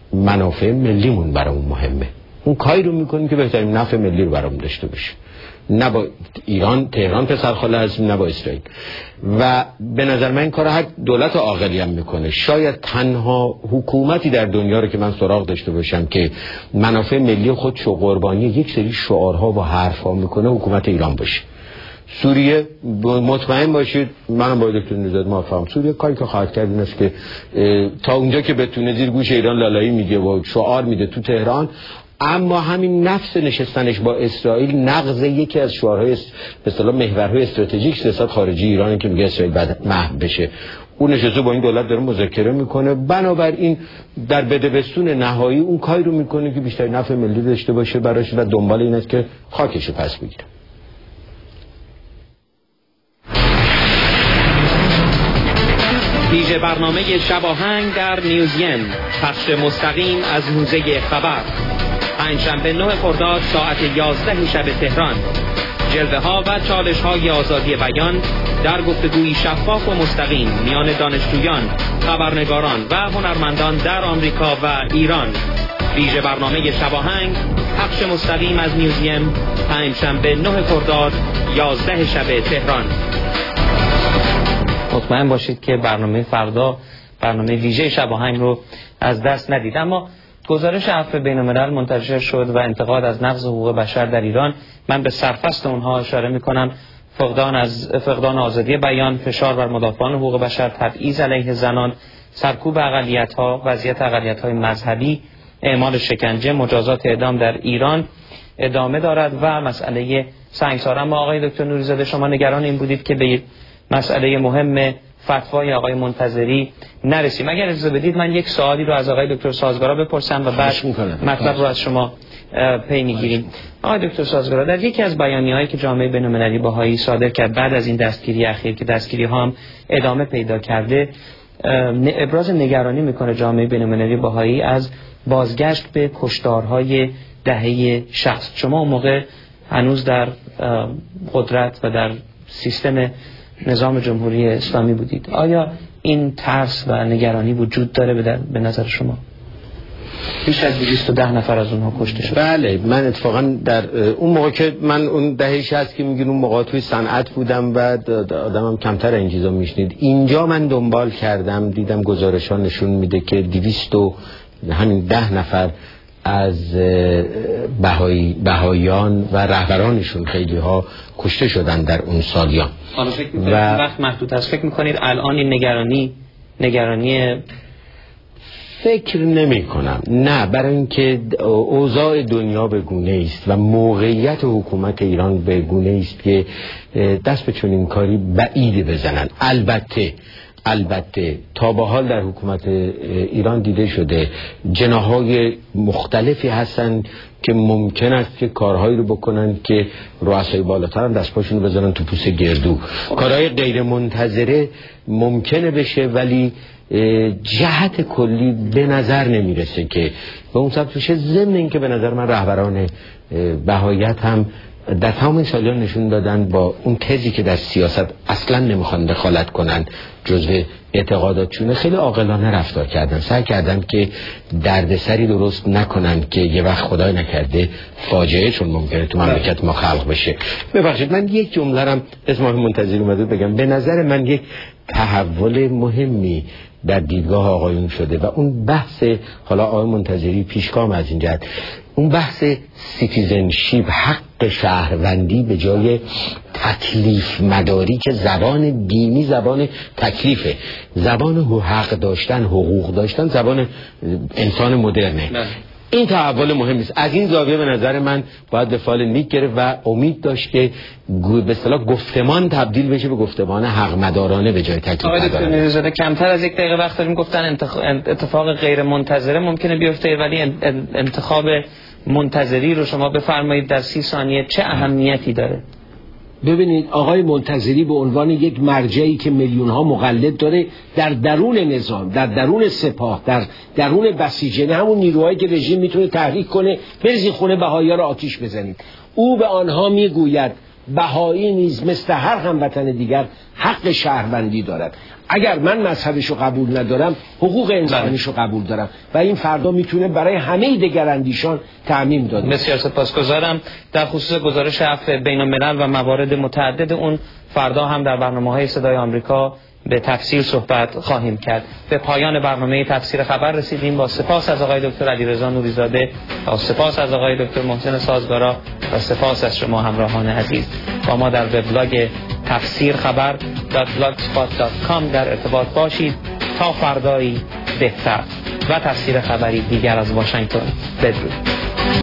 [SPEAKER 3] منافع ملیمون برامون مهمه. اون کاری رو میکنیم که بهترین نفع ملی رو برامون داشته باشه، نه با ایران، تهران پسرخاله هستیم، نه با اسرائیل. و به نظر من این کار هر دولت عاقلی هم میکنه. شاید تنها حکومتی در دنیا رو که من سراغ داشته باشم که منافع ملی خودشو قربانی یک سری شعارها و حرفها میکنه حکومت ایران باشه. سوریه مطمئن باشید، منم با دکتر نژاد موافقم، سوریه کاری که خواهد کرد این است که تا اونجا که بتونه زیر گوش ایران لالایی میگه و شعار میده تو تهران، اما همین نفس نشستنش با اسرائیل نقض یکی از شعارهای به اصطلاح محورهای استراتژیک سیاست خارجی ایرانه که میگه اسرائیل بعد محو بشه. اون نشسته با این دولت داره مذاکره میکنه، بنابراین در بدبستون نهایی اون کاری رو میکنه که بیشتر نفع ملی داشته باشه براش و دنبال این است که خاکشو پس بگیره.
[SPEAKER 1] ویژه برنامه شب آهنگ در نیوزین، پخش مستقیم از موزه خبر، پنجشنبه 9 خرداد ساعت 11 شب تهران. جلوه ها و چالش های آزادی بیان در گفتگوی شفاف و مستقیم میان دانشجویان، خبرنگاران و هنرمندان در آمریکا و ایران. ویژه برنامه شب آهنگ، پخش مستقیم از نیوزین، پنجشنبه 9 خرداد 11 شب تهران. مطمئن باشید که برنامه فردا، برنامه ویژه شب آهنگ رو از دست ندید. اما گزارش عفو بین‌الملل منتشر شد و انتقاد از نقض حقوق بشر در ایران. من به سرفصل اونها اشاره میکنم: فقدان آزادی بیان، فشار بر مدافعان حقوق بشر، تبعیض علیه زنان، سرکوب اقلیت‌ها، وضعیت اقلیت‌های مذهبی، اعمال شکنجه، مجازات اعدام در ایران ادامه دارد و مسئله سنگسار. اما آقای دکتر نوری‌زاده، شما نگران این بودید که به مسئله مهم فتوای آقای منتظری نرسیم. اگر اجازه بدید من یک سوالی رو از آقای دکتر سازگارا بپرسم و بعد مطلب رو از شما پی میگیریم. آقای دکتر سازگارا، در یکی از بیانیه‌هایی که جامعه بین‌المللی بهایی صادر کرد بعد از این دستگیری اخیر که دستگیری ها هم ادامه پیدا کرده، ابراز نگرانی میکنه جامعه بین‌المللی بهایی از بازگشت به کشتارهای دهه 60. شما اون موقع هنوز در قدرت و در سیستم نظام جمهوری اسلامی بودید. آیا این ترس و نگرانی وجود داره به نظر شما؟ بیش از 210 نفر از اونها کشته شد.
[SPEAKER 3] بله، من اتفاقا در اون موقع که من اون دهه 60 که میگین اون موقع توی صنعت بودم و آدمم کمتر این چیزا میشنید. اینجا من دنبال کردم، دیدم گزارش‌ها نشون میده که 210 نفر از بهاییان و رهبرانشون خیلی ها کشته شدن در اون سالیان.
[SPEAKER 1] حالا فکر می‌کنید وقت محدود است؟ فکر می‌کنید الان این نگرانی
[SPEAKER 3] فکر نمی کنم. نه، برای اینکه اوضاع دنیا به گونه است و موقعیت حکومت ایران به گونه است که دست به چنین کاری بعید بزنن. البته تا به حال در حکومت ایران دیده شده جناح‌های مختلفی هستن که ممکن است که کارهایی رو بکنن که رؤسای بالاتر هم دست پاشون رو بزنن تو پوست گردو. کارهای غیر منتظره ممکنه بشه، ولی جهت کلی به نظر نمیرسه که به اون سمت بشه. ضمن این که به نظر من رهبران بهاییت هم در تمام این سالیان نشون دادن با اون تزی که در سیاست اصلا نمیخوان دخالت کنن جزو اعتقاداتشونه، خیلی عاقلانه رفتار کردن، سعی کردن که دردسری درست نکنن که یه وقت خدای نکرده فاجعه چون ممکنه تو مملکت ما خلق بشه. ببخشید من یک جمله رم اسم آقای منتظری اومده بگم. به نظر من یک تحول مهمی در دیدگاه آقایون شده و اون بحث، حالا آقای منتظری پیشگام از این جهت، اون بحث سیتیزنشیپ، حق شهروندی به جای تکلیف مداری که زبان دینی زبان تکلیفه، زبان حق داشتن، حقوق داشتن زبان انسان مدرنه. این تحول مهمی است. از این زاویه به نظر من باید به فال نیک گرفت و امید داشت که به اصطلاح گفتمان تبدیل بشه به گفتمان حق مدارانه به جای تکلیف مدارانه.
[SPEAKER 1] آقای دکتر نوری‌زاده، کمتر از یک دقیقه وقت داریم. گفتن اتفاق غیر منتظره ممکنه بیفته، ولی انتخاب منتظری رو شما بفرمایید در 30 ثانیه چه اهمیتی داره؟
[SPEAKER 2] ببینید، آقای منتظری به عنوان یک مرجعی که میلیون‌ها مقلد داره در درون نظام، در درون سپاه، در درون بسیجنه، همون نیروهایی که رژیم میتونه تحریک کنه، بریزین خونه بهایی‌ها رو آتیش بزنید. او به آنها میگوید بهایی نیز مثل هر هموطن دیگر حق شهروندی دارد. اگر من مذهبشو قبول ندارم حقوق انسانیشو قبول دارم و این فردا میتونه برای همه دگراندیشان تعمیم داده.
[SPEAKER 1] بسیار سپاسگزارم. در خصوص گزارش عفو بین الملل و موارد متعدد اون فردا هم در برنامه‌های صدای آمریکا به تفصیل صحبت خواهیم کرد. به پایان برنامه تفسیر خبر رسیدیم. با سپاس از آقای دکتر علیرضا نوری‌زاده، با سپاس از آقای دکتر محسن سازگارا و سپاس از شما همراهان عزیز. با ما در وبلاگ تفسیر خبر .blogspot.com در ارتباط باشید تا فردایی بهتر و تفسیر خبری دیگر از واشنگتن. بدرود.